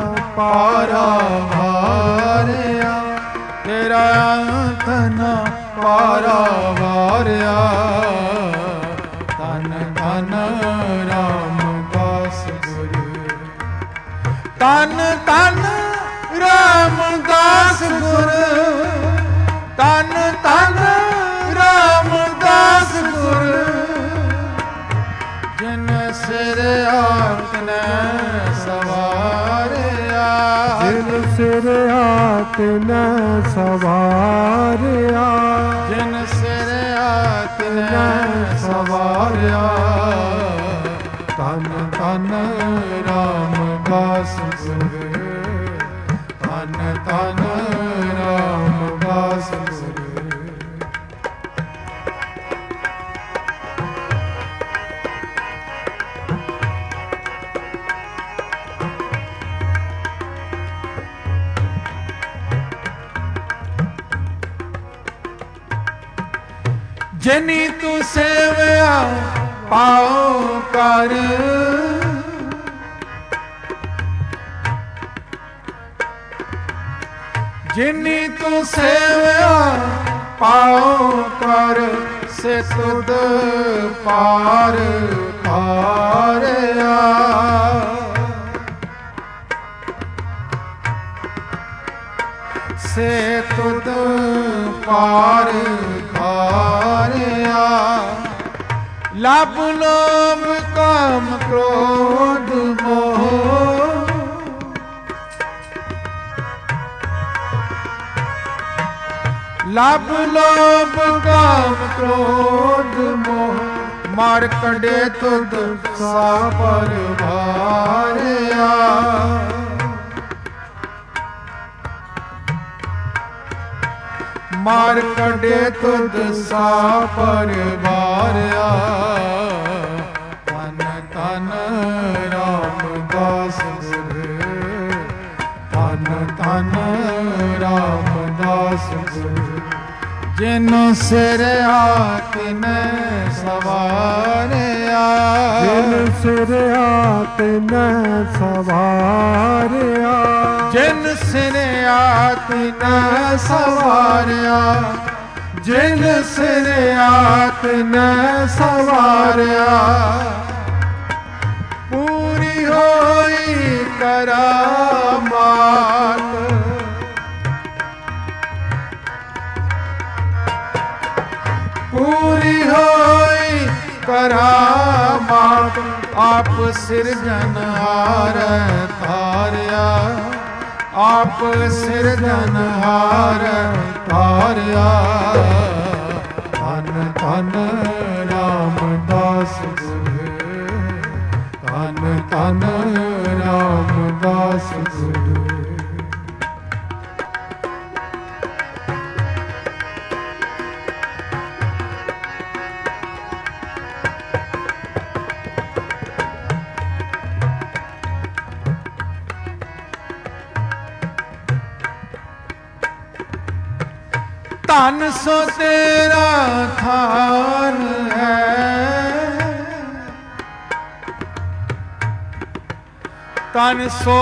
ਪਾਰਾਵਾਰਿਆ। ਤੇਰਾ ਅੰਤ ਨਾ ਪਾਰਾਵਾਰਿਆ। ਧੰਨ ਧੰਨ ਰਾਮਦਾਸ ਗੁਰ, ਧੰਨ ਧੰਨ ਰਾਮਦਾਸ ਗੁਰ। ਧੰਨ ਧੰਨ ਰਾਮਦਾਸ ਗੁਰ। ਜਿਨ ਸਿਰ ਤਿਨੈ ਸਵਾਰਿਆ, ਜਿਨ ਸਿਰ ਤਿਨੈ ਸਵਾਰਿਆ। ਜਿਨ ਸਿਰ ਤਿਨੈ ਸਵਾਰਿਆ। ਧੰਨ ਧੰਨ ਰਾਮਦਾਸ ਗੁਰ, ਧੰਨ ਧੰਨ ਰਾਮਦਾਸ ਗੁਰ। ਜਿਨੀ ਤੂੰ ਸੇਵਿਆ ਪਾਉ ਕਰ, ਜਿਨੀ ਤੂੰ ਸੇਵਿਆ ਪਾਉ ਕਰ। ਸੇ ਤੁਧ ਪਾਰ ਤਾਰਿਆ। ਸੇ ਤੁਧ ਪਾਰ ਤਾਰਿਆ। ਲਭ ਲੋਭ ਕਾਮ ਕ੍ਰੋਧ ਮੋਹ, ਲਭ ਲੋਭ ਕਾਮ ਕ੍ਰੋਧ ਮੋਹ। ਮਾਰ ਕੱਢੇ ਤੁਧ ਸਾ ਪਰਵਾਰਿਆ। ਮਾਰ ਕੱਢੇ ਤੁਧ ਸਾ ਪਰਵਾਰਿਆ। ਧੰਨ ਧੰਨ ਰਾਮਦਾਸ ਗੁਰ, ਧੰਨ ਧੰਨ ਰਾਮਦਾਸ ਗੁਰ। ਜਿਨ ਸਿਰ ਤਿਨੈ ਸਵਾਰਿਆ, ਜਿਨ ਸਿਰਿਆ ਤਿਨੈ ਸਵਾਰਿਆ, ਜਿਨ ਸਿਰਿਆ ਤਿਨੈ ਸਵਾਰਿਆ, ਜਿਨ ਸਿਰਿਆ ਤਿਨੈ ਸਵਾਰਿਆ, ਪੂਰੀ ਹੋਈ ਕਰਾਮਾਤ, ਪੂਰੀ ਹੋਈ ਕਰਾਮਾਤ, ਆਪ ਸਿਰਜਨਹਾਰ ਤਾਰਿਆ, ਆਪ ਸਿਰਜਨਹਾਰ ਤਾਰਿਆ। ਧੰਨ ਧੰਨ ਰਾਮਦਾਸ ਗੁਰ, ਧੰਨ ਧੰਨ ਰਾਮਦਾਸ ਗੁਰ। ਧਨ ਸੋ ਤੇਰਾ ਥਾਨ ਹੈ, ਧਨ ਸੋ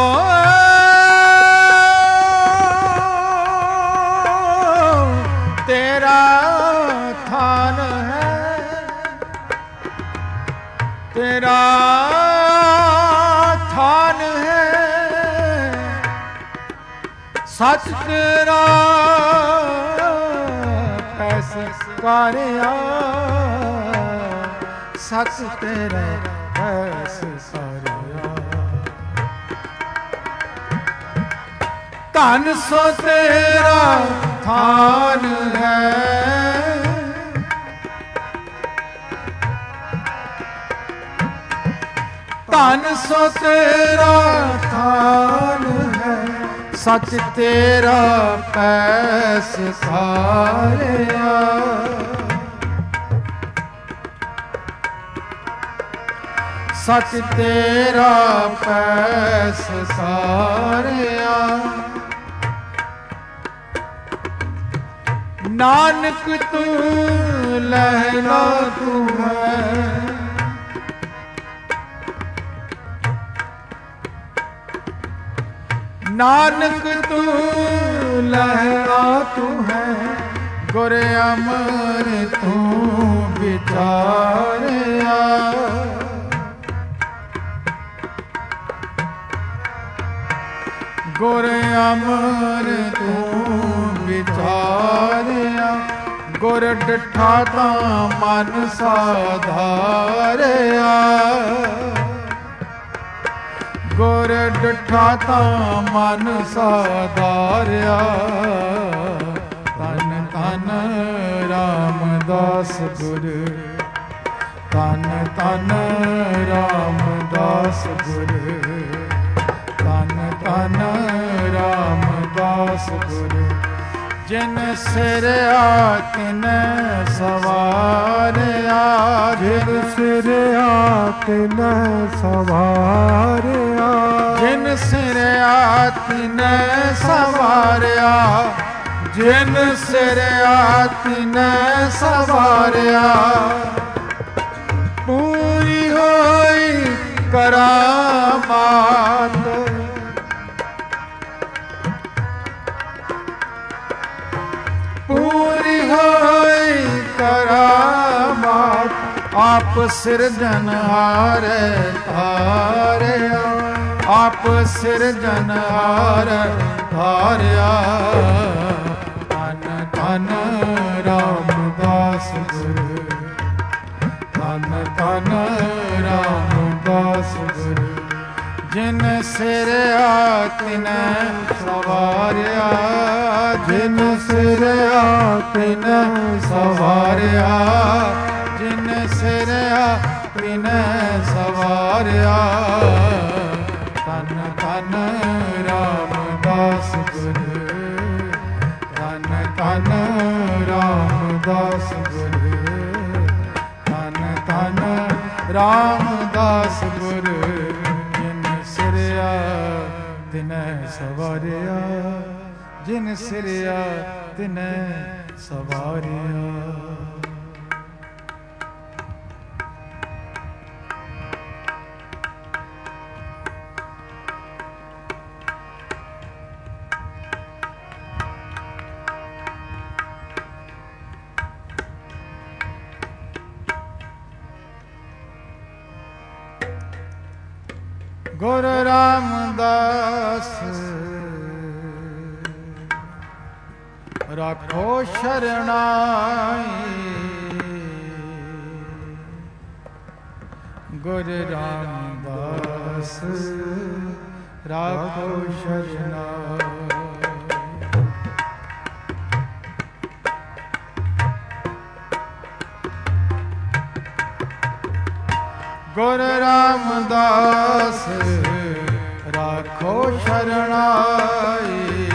ਤੇਰਾ ਥਾਨ ਹੈ, ਤੇਰਾ ਥਾਨ ਹੈ, ਸੱਚ ਤੇਰਾ ਕਾਰਿਆ, ਸੱਚ ਤੇਰਾ ਐਸ ਸਾਰਿਆ। ਧਨ ਸੋ ਤੇਰਾ ਥਾਨ ਹੈ, ਧਨ ਸੋ ਤੇਰਾ ਥਾਨ ਹੈ, ਸੱਚ ਤੇਰਾ ਪੈਸ ਸਾਰਿਆ। ਸੱਚ ਤੇਰਾ ਪੈਸ ਸਾਰਿਆ। ਨਾਨਕ ਤੂੰ ਲਹਿਲਾ ਤੂੰ ਹੈ, ਨਾਨਕ ਤੂੰ ਲਹਿਰਾ ਤੂੰ ਹੈ, ਗੁਰ ਅਮਰ ਤੂੰ ਵਿਚਾਰਿਆ। ਗੁਰ ਅਮਰ ਤੂੰ ਵਿਚਾਰਿਆ, ਗੁਰ ਡਿਠਾ ਤਾਂ ਮਨ ਸਾਧਾਰਿਆ। ਗੁਰ ਡਿਠਾ ਤਾਂ ਮਨ ਸਾਧਾਰਿਆ। ਧੰਨ ਧੰਨ ਰਾਮਦਾਸ ਗੁਰ, ਧੰਨ ਧੰਨ ਰਾਮਦਾਸ ਗੁਰ, ਧੰਨ ਧੰਨ ਰਾਮਦਾਸ ਗੁਰ। ਜਿਨ ਸਿਰਿਆ ਤਿਨ ਸਵਾਰਿਆ, ਜਿਨ ਸਿਰਿਆ ਤਿਨ ਸਵਾਰਿਆ, ਜਿਨ ਸਿਰਿਆ ਤਿਨ ਸਵਾਰਿਆ, ਜਿਨ ਸਿਰਿਆ ਤਿਨ ਸਵਾਰਿਆ। ਪੂਰੀ ਹੋਈ ਕਰਾਮਾਤ, ਪੂਰੀ ਹੋਈ ਕਰਾਮਾਤ। ਆਪ ਸਿਰਜਨਹਾਰ ਧਾਰਿਆ, ਆਪ ਸਿਰਜਨਹਾਰ ਧਾਰਿਆ। ਧੰਨ ਧੰਨ ਰਾਮਦਾਸ ਗੁਰ, ਧੰਨ ਧੰਨ ਰਾਮਦਾਸ ਗੁਰ। ਜਿਨ ਸਿਰਿਆ ਤਿਨ ਸਵਾਰਿਆ, ਜਿਨ ਸਿਰਿਆ ਤਿਨ ਸਵਾਰਿਆ, ਜਿਨ ਸਿਰਿਆ ਤਿਨ ਸਵਾਰਿਆ। ਧੰਨ ਧੰਨ ਰਾਮਦਾਸ ਗੁਰ, ਧੰਨ ਧੰਨ ਰਾਮਦਾਸ ਗੁਰ, ਧੰਨ ਧੰਨ ਰਾਮਦਾਸ ਗੁਰ। ਜਿਨ ਸਿਰਿਆ ਤਿਨ ਸਵਾਰਿਆ, ਜਿਨ ਸਿਰਿਆ ਤਿਨ ਸਵਾਰਿਆ। ਗੁਰ ਰਾਮਦਾਸ ਰਾਖੋ ਸ਼ਰਨਾਈ, ਗੁਰ ਰਾਮਦਾਸ ਰਾਖੋ ਸ਼ਰਨਾਈ। ਗੁਰ ਰਾਮਦਾਸ ਰਾਖੋ ਸ਼ਰਨਾਈ,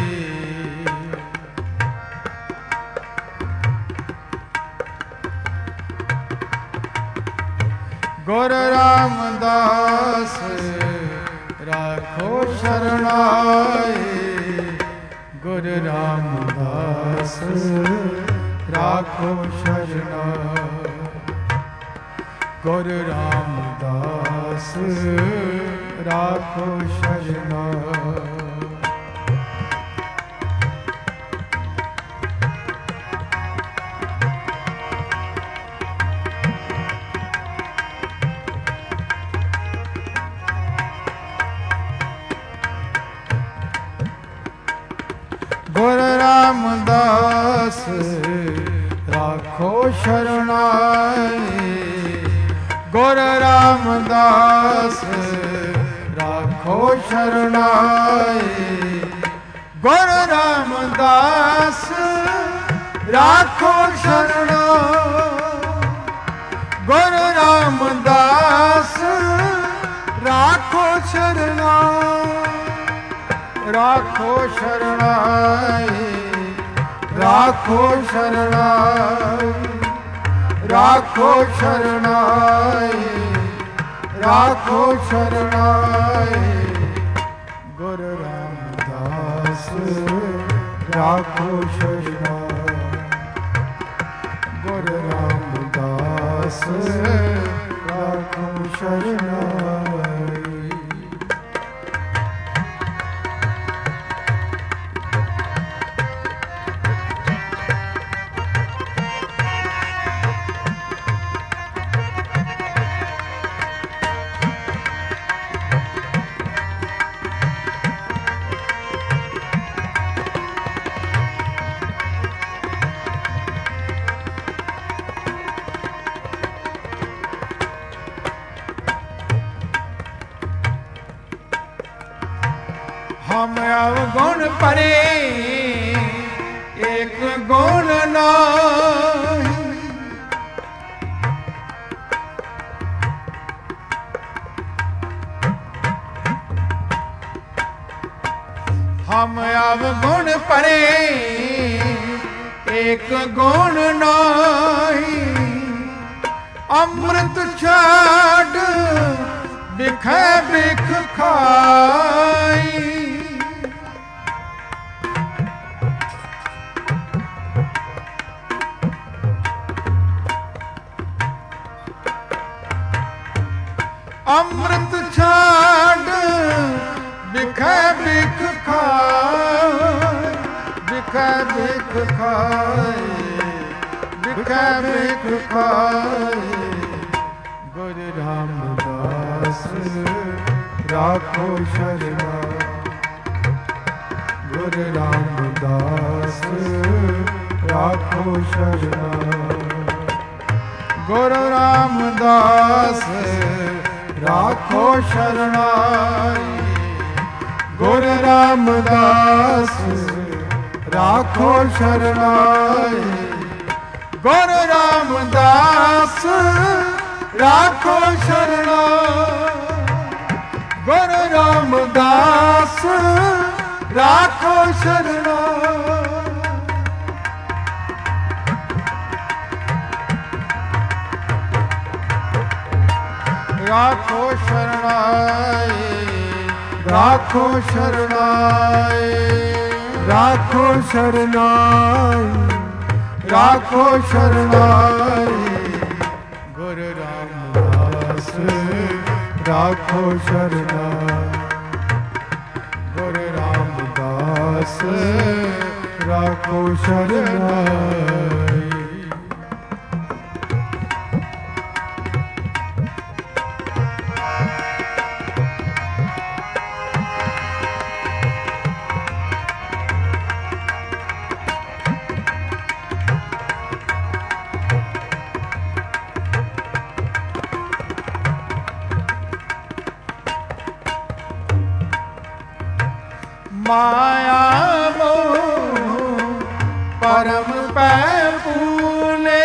ਗੁਰ ਰਾਮਦਾਸ ਰਾਖੋ ਸ਼ਰਨਾਈ, ਗੁਰ ਰਾਮਦਾਸ ਰਾਖੋ ਸ਼ਰਨਾਈ, ਗੁਰ ਰਾਮਦਾਸ ਰਾਖੋ ਸ਼ਰਨਾਈ। ਗੁਰ ਰਾਮਦਾਸ ਰਾਖੋ ਸ਼ਰਨਾਈ, ਗੁਰ ਰਾਮਦਾਸ ਰਾਖੋ ਸ਼ਰਨਾਈ, ਗੁਰ ਰਾਮਦਾਸ ਰਾਖੋ ਸ਼ਰਨਾਈ, ਗੁਰ ਰਾਮਦਾਸ ਰਾਖੋ ਸ਼ਰਨਾਈ, ਰਾਖੋ ਸ਼ਰਨਾਈ, ਰਾਖੋ ਸ਼ਰਨਾਈ, ਰਾਖੋ ਸ਼ਰਨਾਈ, ਰਾਖੋ ਸ਼ਰਨਾਈ, ਗੁਰ ਰਾਮਦਾਸ ਰਾਖੋ ਸ਼ਰਨਾਈ, ਗੁਰ ਰਾਮਦਾਸ ਰਾਖੋ ਸ਼ਰਨਾਈ। हम अवगुण परे एक गुण नाही, हम अवगुण परे एक गुण नाही, अमृत छाड़ बिख बिख खाई, अमृत छाड़ बिख बिख खाए, बिख बिख खाए, बिख बिख खाए, गुर रामदास राखो शरनाई, गुर रामदास राखो शरनाई, गुर रामदास राखो शरनाई, गुर रामदास राखो शरनाई, गुर रामदास राखो शरनाई, गुर रामदास राखो शरनाई, राखो शरणाई, राखो शरणाई, राखो शरणाई, राखो शरणाई, गुरु रामदास राखो शरणाई, गुरु रामदास राखो शरणाई। माया मोह परम पै फूले,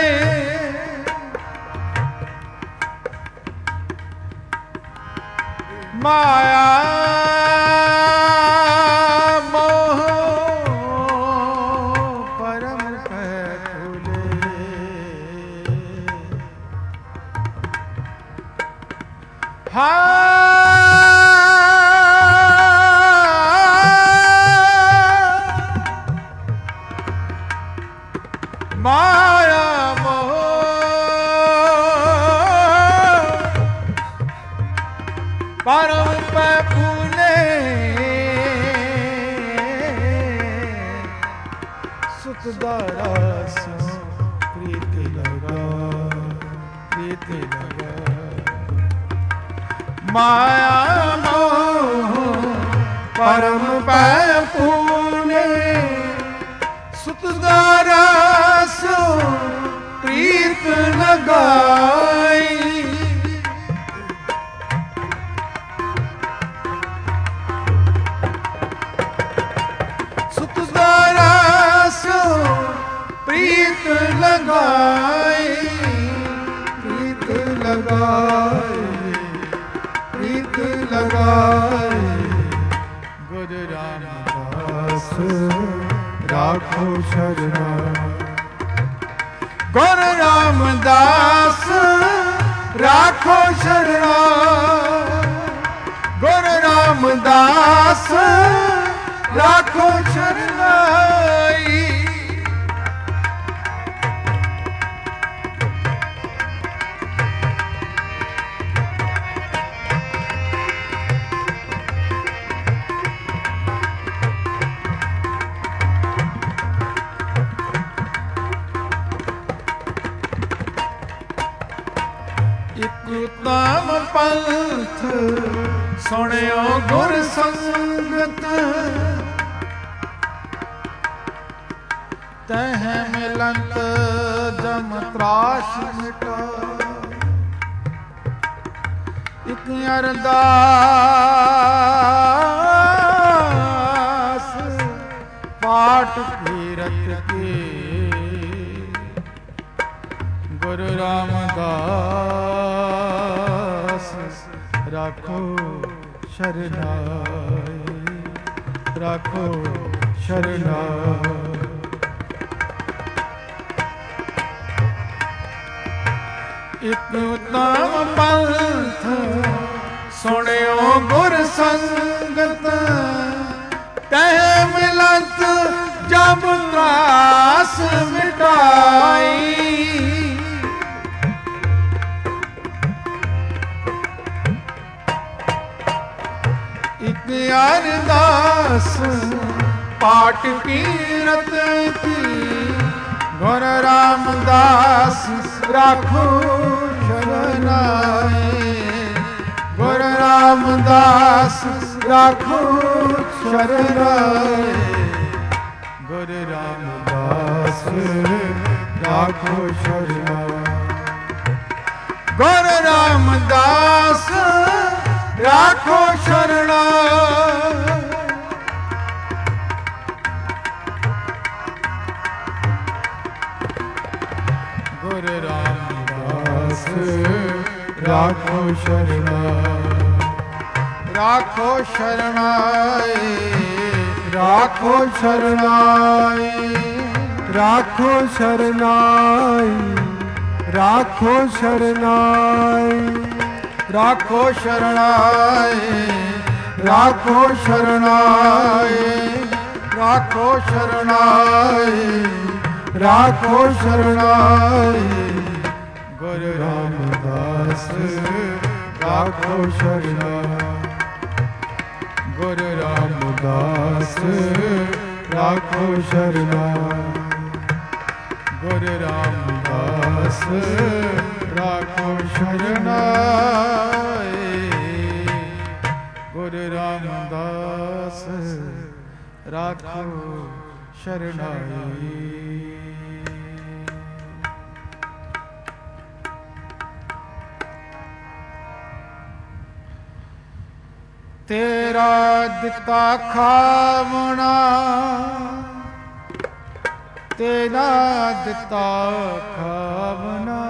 माया मोह परम पै फूले। माया मोह परम पै फूले, सुख दारा सो प्रीति लगा, प्रीति लगा। माया मोह परम पै फूले, सुख दारा सो प्रीत लगाई। सुख दारा सो प्रीत लगाई, प्रीत लगाई, प्रीत लगाई। गुरु रामदास राखो शरणा, गुरु रामदास राखो शरणा, गुरु रामदास राखो शरणाई। उत्तम पंथ सुनियो गुर संगत, तह मिलंत जम त्रास मिटा। इक अरदास पाठ तीरथ की, गुरु रामदास राखो शरणाई, राखो शरणाई। इक उत्तम पंथ सुनियो गुर संगत, तह मिलत जब त्रास मिटाई। इक अरदास पाठ तीरथ की, गुरु रामदास राखो शरणाई, गुरु रामदास राखो शरणाई। गुरु रामदास राखो शरणाई, गुरु रामदास राखो शरणाई। गुरु रामदास राखो शरणाई, राखो शरणाई, राखो शरणाई, राखो शरणाई, राखो शरणाई, राखो शरणाई, राखो शरणाई, राखो शरणाई, राखो शरणाई। गुरु रामदास राखो शरणाई, गुरु रामदास राखो शरणाई, गुरु रामदास राखो शरणाई, गुरु रामदास राखो शरणाई। ਤੇਰਾ ਦਿੱਤਾ ਖਾਵਣਾ, ਤੇਰਾ ਦਿੱਤਾ ਖਾਵਣਾ,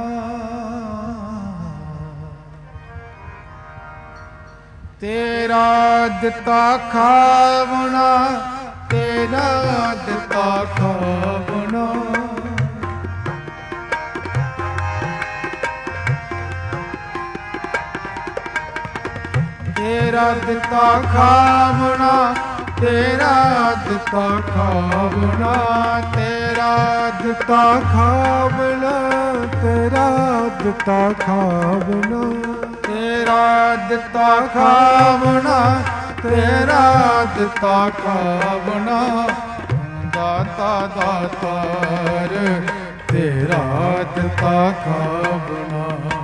ਤੇਰਾ ਦਿੱਤਾ ਖਾਵਣਾ, ਤੇਰਾ ਦਿੱਤਾ ਖਾਵਣਾ, ਤੇਰਾ ਦਿੱਤਾ ਖਾਵਣਾ, ਤੇਰਾ ਦਿੱਤਾ ਖਾਵਣਾ, ਤੇਰਾ ਦਿੱਤਾ ਖਾਵਣਾ, ਤੇਰਾ ਦਿੱਤਾ ਖਾਵਣਾ, ਤੇਰਾ ਦਿੱਤਾ ਖਾਵਣਾ, ਤੇਰਾ ਦਿੱਤਾ ਖਾਵਣਾ, ਦਾਤਾ ਦਾਤਾਰ ਤੇਰਾ ਦਿੱਤਾ ਖਾਵਣਾ,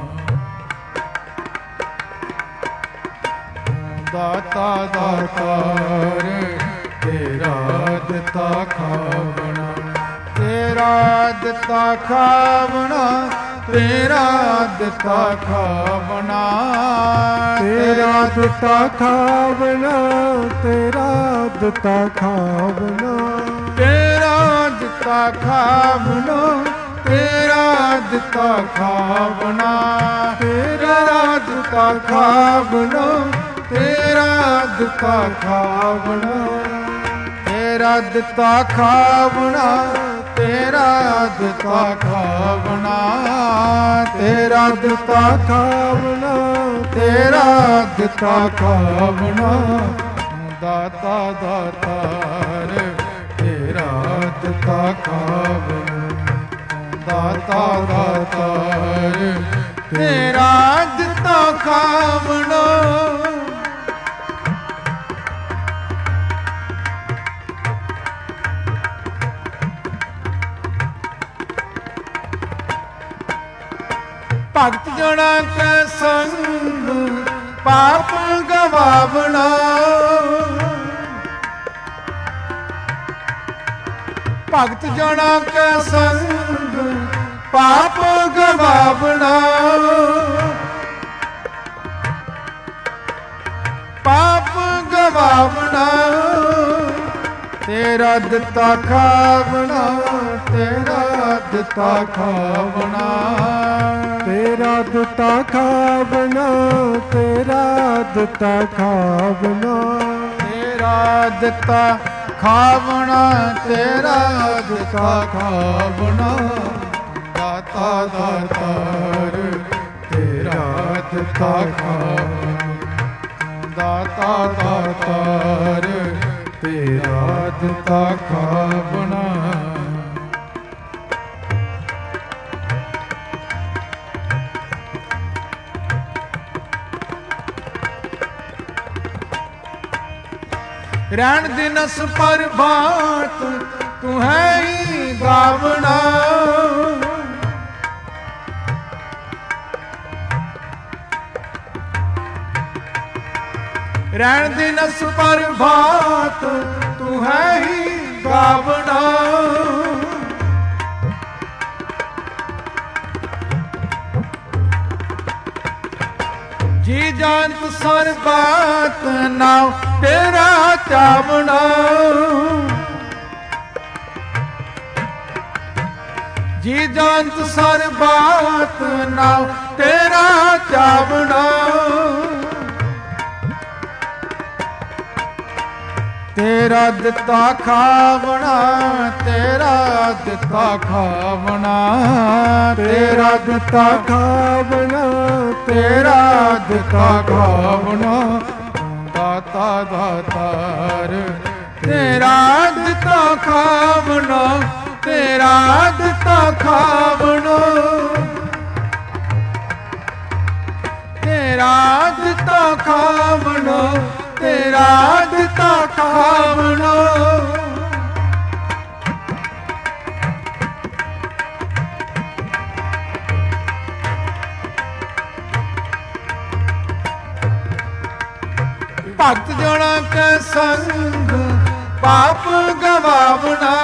ਦਾਤਾ ਦਾਤਾਰ ਤੇਰਾ ਦਿੱਤਾ ਖਾਵਣਾ, ਤੇਰਾ ਦਿੱਤਾ ਖਾਵਣਾ, ਤੇਰਾ ਦਿੱਤਾ ਖਾਵਣਾ, ਤੇਰਾ ਦਿੱਤਾ ਖਾਵਣਾ, ਤੇਰਾ ਦਿੱਤਾ ਖਾਵਣਾ, ਤੇਰਾ ਦਿੱਤਾ ਖਾਵਣਾ, ਤੇਰਾ ਦਿੱਤਾ ਖਾਵਣਾ, ਤੇਰਾ ਦਿੱਤਾ ਖਾਵਣਾ, ਤੇਰਾ ਦਿੱਤਾ ਖਾਵਣਾ, ਤੇਰਾ ਦਿੱਤਾ ਖਾਵਣਾ, ਤੇਰਾ ਦਿੱਤਾ ਖਾਵਣਾ, ਤੇਰਾ ਦਿੱਤਾ ਖਾਵਣਾ, ਤੇਰਾ ਦਿੱਤਾ ਖਾਵਣਾ, ਦਾਤਾ ਦਾਤਾਰ ਤੇਰਾ ਦਿੱਤਾ ਖਾਵਣਾ, ਦਾਤਾ ਦਾਤਾਰ ਤੇਰਾ ਦਿੱਤਾ ਖਾਵਣਾ, ਭਗਤ ਜਣਾ ਕੈ ਸੰਗ ਪਾਪ ਗਵਾਵਣਾ, ਭਗਤ ਜਣਾ ਕੈ ਸੰਗ ਪਾਪ ਗਵਾਵਣਾ, ਪਾਪ ਗਵਾਵਣਾ, ਤੇਰਾ ਦਿੱਤਾ ਖਾਵਣਾ, ਤੇਰਾ ਦਿੱਤਾ ਖਾਵਣਾ, ਤੇਰਾ ਦਿੱਤਾ ਖਾਵਣਾ, ਤੇਰਾ ਦਿੱਤਾ ਖਾਵਣਾ, ਤੇਰਾ ਦਿੱਤਾ ਖਾਵਣਾ, ਤੇਰਾ ਦਿੱਤਾ ਖਾਵਣਾ, ਦਾਤਾ ਦਾਤਾਰ ਤੇਰਾ ਦਿੱਤਾ ਖਾਵਣਾ, ਦਾਤਾ ਦਾਤਾਰ ਤੇਰਾ ਦਿੱਤਾ ਖਾਵਣਾ, ਰਹਿਣ ਦਿਨਸ ਪ੍ਰਭਾਤ ਤੂੰ ਹੈ ਹੀ ਗਾਵਣਾ, ਰਹਿਣ ਦਿਨਸ ਪ੍ਰਭਾਤ ਤੂੰ ਹੈ ਹੀ ਗਾਵਣਾ, ਜੀ ਜਾਨਤ ਸਰਬਤ ਨਾਮ ਤੇਰਾ ਚਾਵਣਾ, ਜੀ ਜਾਨਤ ਸਰਬਤ ਨਾਮ ਤੇਰਾ ਚਾਵਣਾ, ਤੇਰਾ ਦਿੱਤਾ ਖਾਵਣਾ, ਤੇਰਾ ਦਿੱਤਾ ਖਾਵਣਾ, ਤੇਰਾ ਦਿੱਤਾ ਖਾਵਣਾ, ਤੇਰਾ ਦਿੱਤਾ ਖਾਵਣਾ, ਦਾਤਾ ਦਾਤਾਰ ਤੇਰਾ ਦਿੱਤਾ ਖਾਵਣਾ, ਤੇਰਾ ਦਿੱਤਾ ਖਾਵਣਾ, ਤੇਰਾ ਦਿੱਤਾ ਖਾਵਣਾ, ਤੇਰਾ ਦਿੱਤਾ ਖਾਵਣਾ, ਭਗਤ ਜਣਾ ਕੈ ਸੰਗ ਪਾਪ ਗਵਾਵਣਾ,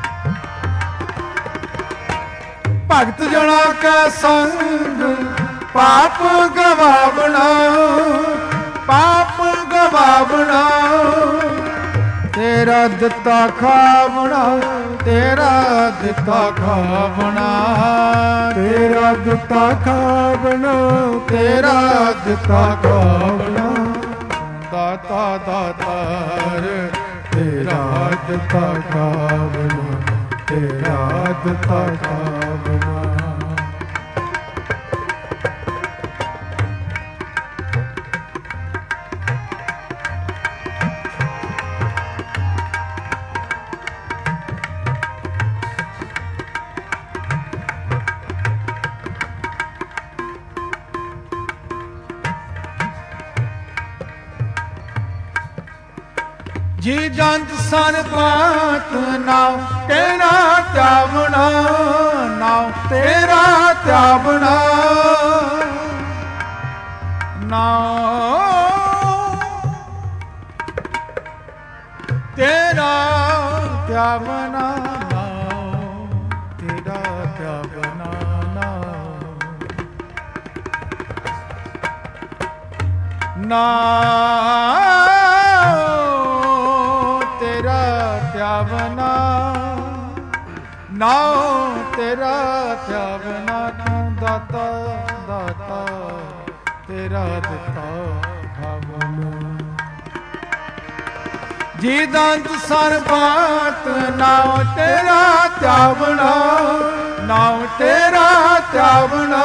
ਭਗਤ ਜਣਾ ਕੈ ਸੰਗ ਪਾਪ ਗਵਾਵਣਾ, ਪਾਪ ਗਵਾਵਣਾ, ਤੇਰਾ ਦਿੱਤਾ ਖਾਵਣਾ, ਤੇਰਾ ਦਿੱਤਾ ਖਾਵਣਾ, ਤੇਰਾ ਦਿੱਤਾ ਖਾਵਣਾ, ਤੇਰਾ ਦਿੱਤਾ ਖਾਵਣਾ, ਦਾਤਾ ਦਾਤਾਰ ਤੇਰਾ ਦਿੱਤਾ ਖਾਵਣਾ, ਤੇਰਾ ਦਿੱਤਾ ਖਾਵਣਾ। ਜੀ ਜੰਤ ਸਰਬਤ ਨਾਮ ਤੇਰਾ ਧਿਆਵਣਾ, ਨਾਮ ਤੇਰਾ ਧਿਆਵਣਾ, ਨਾਮ ਤੇਰਾ ਧਿਆਵਣਾ, ਨਾਮ ਤੇਰਾ ਧਿਆਵਣਾ, ਨਾਮ ਧਿਆਵਨਾ, ਨਾਉ ਤੇਰਾ ਧਿਆਵਨਾ, ਤੂੰ ਦਾਤਾ ਦਾਤਾ ਤੇਰਾ ਦਿੱਤਾ ਖਾਵਨਾ। ਜੀ ਦੰਤ ਸਰਬਤ ਨਾਉ ਤੇਰਾ ਧਿਆਵਨਾ, ਨਾਉ ਤੇਰਾ ਧਿਆਵਨਾ,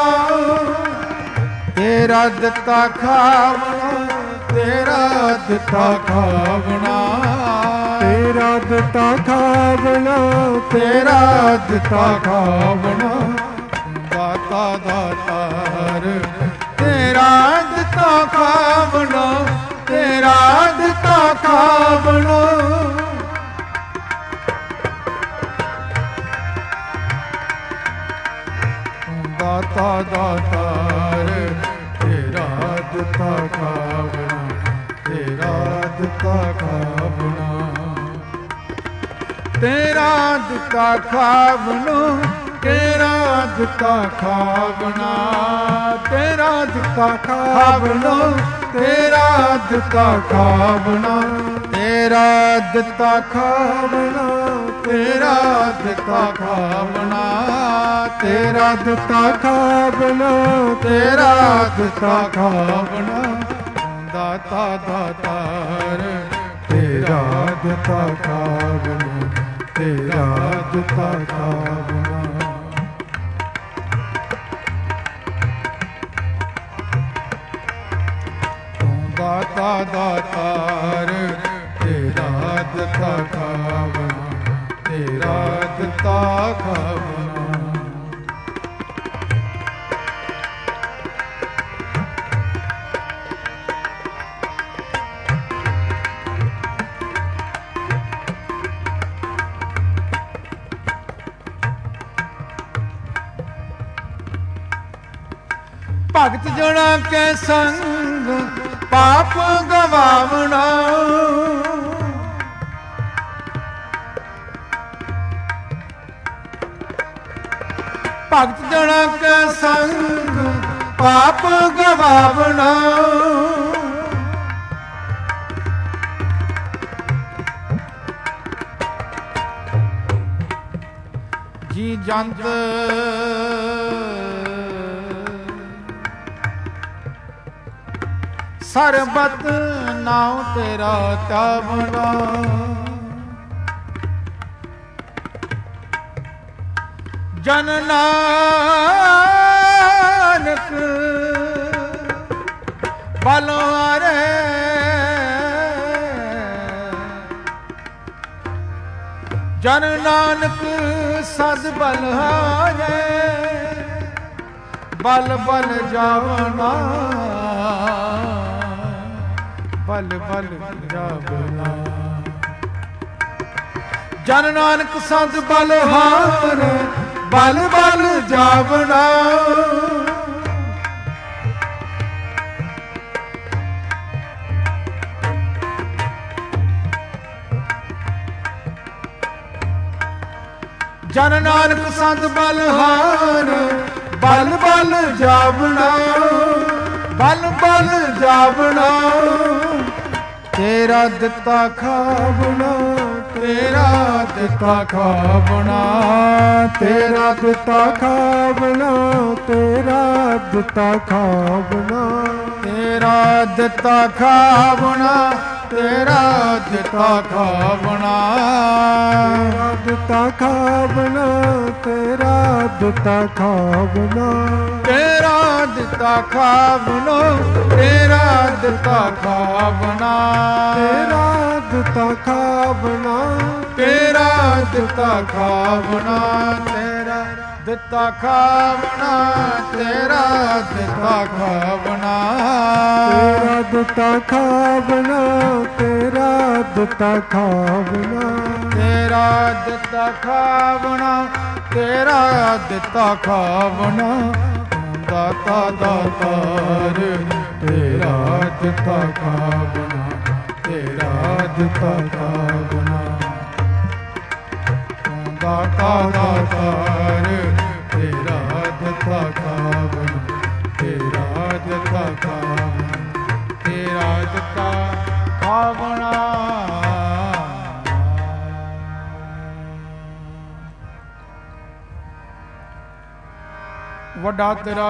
ਤੇਰਾ ਦਿੱਤਾ ਖਾਵਨਾ, ਤੇਰਾ ਦਿੱਤਾ ਖਾਵਣਾ, ਤੇਰਾ ਦਿੱਤਾ ਖਾਵਣਾ, ਤੇਰਾ ਦਿੱਤਾ ਖਾਵਣਾ, ਦਾਤਾ ਦਾਤਾਰ ਤੇਰਾ ਦਿੱਤਾ ਖਾਵਣਾ, ਤੇਰਾ ਦਿੱਤਾ ਖਾਵਣਾ, ਦਾਤਾ ਦਾਤਾਰ ਤੇਰਾ ਦਿੱਤਾ ਖਾਵਣਾ, ਤੇਰਾ ਦਿੱਤਾ ਖਾਵਣਾ, ਤੇਰਾ ਦਿੱਤਾ ਖਾਵਣਾ, ਤੇਰਾ ਦਿੱਤਾ ਖਾਵਣਾ, ਤੇਰਾ ਦਿੱਤਾ ਖਾਵਣਾ, ਤੇਰਾ ਦਿੱਤਾ ਖਾਵਣਾ, ਤੇਰਾ ਦਿੱਤਾ ਖਾਵਣਾ, ਤੇਰਾ ਦਿੱਤਾ ਖਾਵਣਾ, ਤੇਰਾ ਦਿੱਤਾ ਖਾਵਣਾ, ਤੇਰਾ ਦਿੱਤਾ ਖਾਵਣਾ, ਦਾਤਾ ਦਾਤਾਰ ਤੇਰਾ ਦਿੱਤਾ ਖਾਵਣਾ, ਤੇਰਾ ਦਿੱਤਾ ਖਾਵਣਾ। ਦਾਤਾ ਦਾਤਾਰ ਤੇਰਾ ਦਿੱਤਾ ਖਾਵਣਾ, ਤੇਰਾ ਦਿੱਤਾ ਖਾਵਣਾ। ਭਗਤ ਜਣਾ ਕੇ ਸੰਗ ਪਾਪ ਗਵਾਵਣਾ, ਭਗਤ ਜਣਾ ਕੇ ਸੰਗ ਪਾਪ ਗਵਾਵਣਾ, ਜੀ ਜੰਤ ਸਰਬਤ ਨਾਉ ਤੇਰਾ ਧਿਆਵਣਾ, ਜਨ ਨਾਨਕ ਬਲਵਾਰੇ, ਜਨ ਨਾਨਕ ਸਦ ਬਲਹਾਰੇ, ਬਲ ਬਲ ਜਾਵਨਾ, ਬਲ ਬਲ ਜਾਵਨਾ, ਜਨ ਨਾਨਕ ਸੰਤ ਬਲਹਾਰ, ਬਲ ਬਲ ਜਾਵਨਾ, ਜਨ ਨਾਨਕ ਸੰਤ ਬਲਹਾਰ, ਬਲ ਬਲ ਜਾਵਣਾ, ਬਲ ਬਲ ਜਾਵਣਾ, ਤੇਰਾ ਦਿੱਤਾ ਖਾਵਣਾ, ਤੇਰਾ ਦਿੱਤਾ ਖਾਵਣਾ, ਤੇਰਾ ਦਿੱਤਾ ਖਾਵਣਾ, ਤੇਰਾ ਦਿੱਤਾ ਖਾਵਣਾ, ਤੇਰਾ ਦਿੱਤਾ ਖਾਵਣਾ, ਤੇਰਾ ਦਿੱਤਾ ਖਾਵਣਾ, ਤੇਰਾ ਦਿੱਤਾ ਖਾਵਣਾ, ਤੇਰਾ ਦਿੱਤਾ ਖਾਵਣਾ, ਤੇਰਾ ਦਿੱਤਾ ਖਾਵਣਾ, ਤੇਰਾ ਦਿੱਤਾ ਖਾਵਣਾ, ਤੇਰਾ ਦਿੱਤਾ ਖਾਵਣਾ, ਤੇਰਾ ਦਿੱਤਾ ਖਾਵਣਾ, ਤੇਰਾ ਦਿੱਤਾ ਖਾਵਣਾ, ਤੇਰਾ ਦਿੱਤਾ ਖਾਵਣਾ, ਤੇਰਾ ਦਿੱਤਾ ਖਾਵਣਾ, ਤੇਰਾ ਦਿੱਤਾ ਖਾਵਣਾ, ਤੇਰਾ ਦਿੱਤਾ ਖਾਵਣਾ, ਤੇਰਾ ਦਿੱਤਾ ਖਾਵਣਾ, ਦਾਤਾ ਦਾਤਾਰ, ਤੇਰਾ ਦਿੱਤਾ ਖਾਵਣਾ, ਤੇਰਾ ਦਿੱਤਾ ਖਾਵਣਾ, ਦਾਤਾ ਦਾਤਾਰ, ਤੇਰਾ ਦਿੱਤਾ ਖਾਵਣਾ, ਤੇਰਾ ਦਿੱਤਾ ਖਾਵਣਾ, ਤੇਰਾ ਦਿੱਤਾ ਖਾਵਣਾ। ਵੱਡਾ ਤੇਰਾ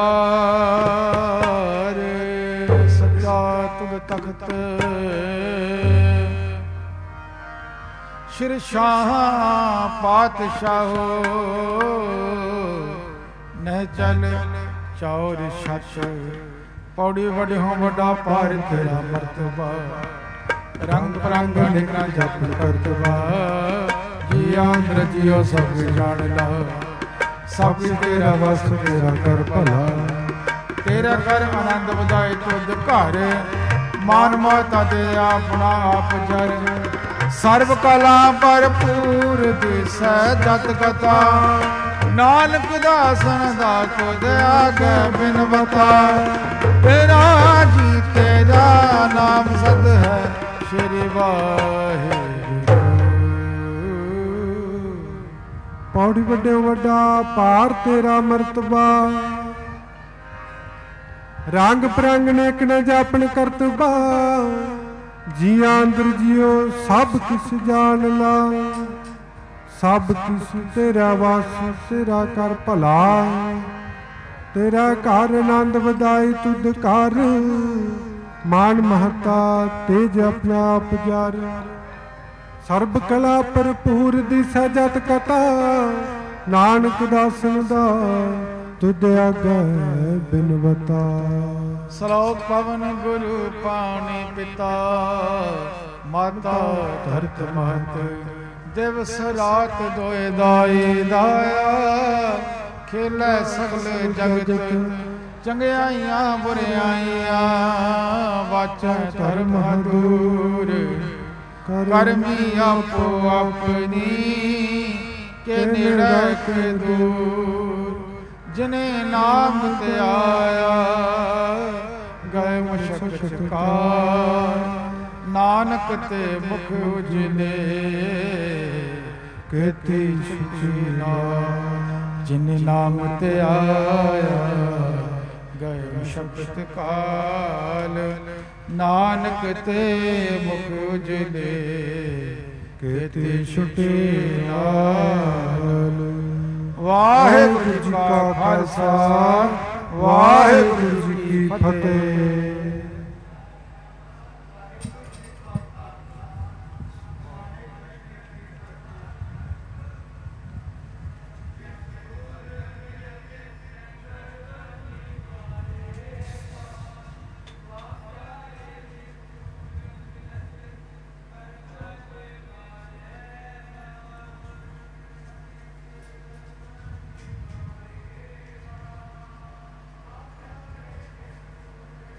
ਦਰਬਾਰ, ਸੱਚਾ ਤੁਧ ਤਖਤ, ਸ਼ਿਰ ਸ਼ਾਹ ਪਾਤਸ਼ਾਹੋ, ਨਹਿ ਚਲ ਚੌਰ ਛੱਤ, ਪੌੜੀ ਵਡਿਓ ਵੱਡਾ ਪਾਰ ਤੇਰਾ ਮਰਤਬਾ, ਰੰਗ ਬਰੰਗ ਅਨੇਕਾਂ ਜਪ ਕਰਤਬਾ, ਜੀਆ ਅੰਦਰ ਜੀਓ ਸਭ ਜਾਣ ਲਾ, ਸਭ ਤੇਰਾ ਵਸ ਤੇਰਾ ਕਰ ਭਲਾ, ਤੇਰਾ ਕਰ ਆਨੰਦ ਵਧਾਏ ਤੁਧ ਘਰ, ਮਾਨ ਮਹਤਾ ਦੇ ਆਪਣਾ ਆਪ ਜਰ, ਸਰਬ ਕਲਾ ਭਰਪੂਰ ਦਿਸੈ ਜਤ ਕਥਾ, ਨਾਨਕ ਦਾਸਨ ਦਾ ਤੁਧ ਆਗੇ ਬਿਨ ਬਤਾ, ਤੇਰਾ ਜੀ ਤੇਰਾ ਨਾਮ ਸਦ ਹੈ ਸ਼੍ਰੀ ਵਾਹਿਗੁਰੂ। ਪੌੜੀ ਵੱਡਿਓ ਵੱਡਾ ਭਾਰ ਤੇਰਾ ਮਰਤਬਾ, ਰੰਗ ਪ੍ਰੰਗ ਨੇਕ ਨ ਜਾਪਨ ਕਰਤਬਾ, ਜੀਆਂ ਅੰਦਰ ਜੀਓ ਸਭ ਕਿਸ ਜਾਣ ਲਾ, ਸਭ ਕਿਸ ਤੇਰਾ ਵਾਸ ਤੇਰਾ ਕਰ ਭਲਾ, ਤੇਰਾ ਘਰ ਆਨੰਦ ਵਧਾਈ ਤੁਧ ਘਰ, ਮਾਨ ਮਹਤਾ ਤੇਜ ਆਪਣਾ ਆਪ ਜਰ, ਸਰਬ ਕਲਾ ਭਰਪੂਰ ਦਿਸੈ ਜਤ ਕਥਾ, ਨਾਨਕ ਦਾਸਨ ਦਾ ਤੁਧ ਆਗੇ ਬਿਨ ਬਤਾ। ਸਲੋਕ ਪਵਨ ਗੁਰੂ ਪਾਣੀ ਪਿਤਾ, ਮਾਤਾ ਧਰਤ ਮਹਤ, ਦਿਵਸ ਰਾਤ ਦੋਇ ਦਾਈ ਦਾਇਆ, ਖੇਲੇ ਸਗਲ ਜਗਤ, ਚੰਗਿਆਈਆਂ ਬੁਰਿਆਈਆਂ, ਵਾਚੈ ਧਰਮ ਦੂਰ, ਕਰਮੀ ਆਪੋ ਆਪਣੀ, ਕੇ ਨੇੜੇ ਕੇ ਦੂਰ, ਜਿਨੇ ਨਾਮ ਤੇ ਆਇਆ, ਗਏ ਮਸ਼ਕਤ ਕਾਰ, ਨਾਨਕ ਤੇ ਮੁਖ ਉਜਲੇ, ਕੇਤੀ ਛੁਟੀ ਨਾਮ, ਜਿਨੇ ਨਾਮ ਤੇ ਆਇਆ, ਗਏ ਮਸ਼ਕਤ ਕਾਲ, ਨਾਨਕ ਤੇ ਮੁਖ ਉਜਲੇ, ਕੇਤੀ ਛੁਟੀ ਨਾਲ। ਵਾਹਿਗੁਰੂ ਜੀ ਕਾ ਖਾਲਸਾ, ਵਾਹਿਗੁਰੂ ਜੀ ਕੀ ਫਤਿਹ।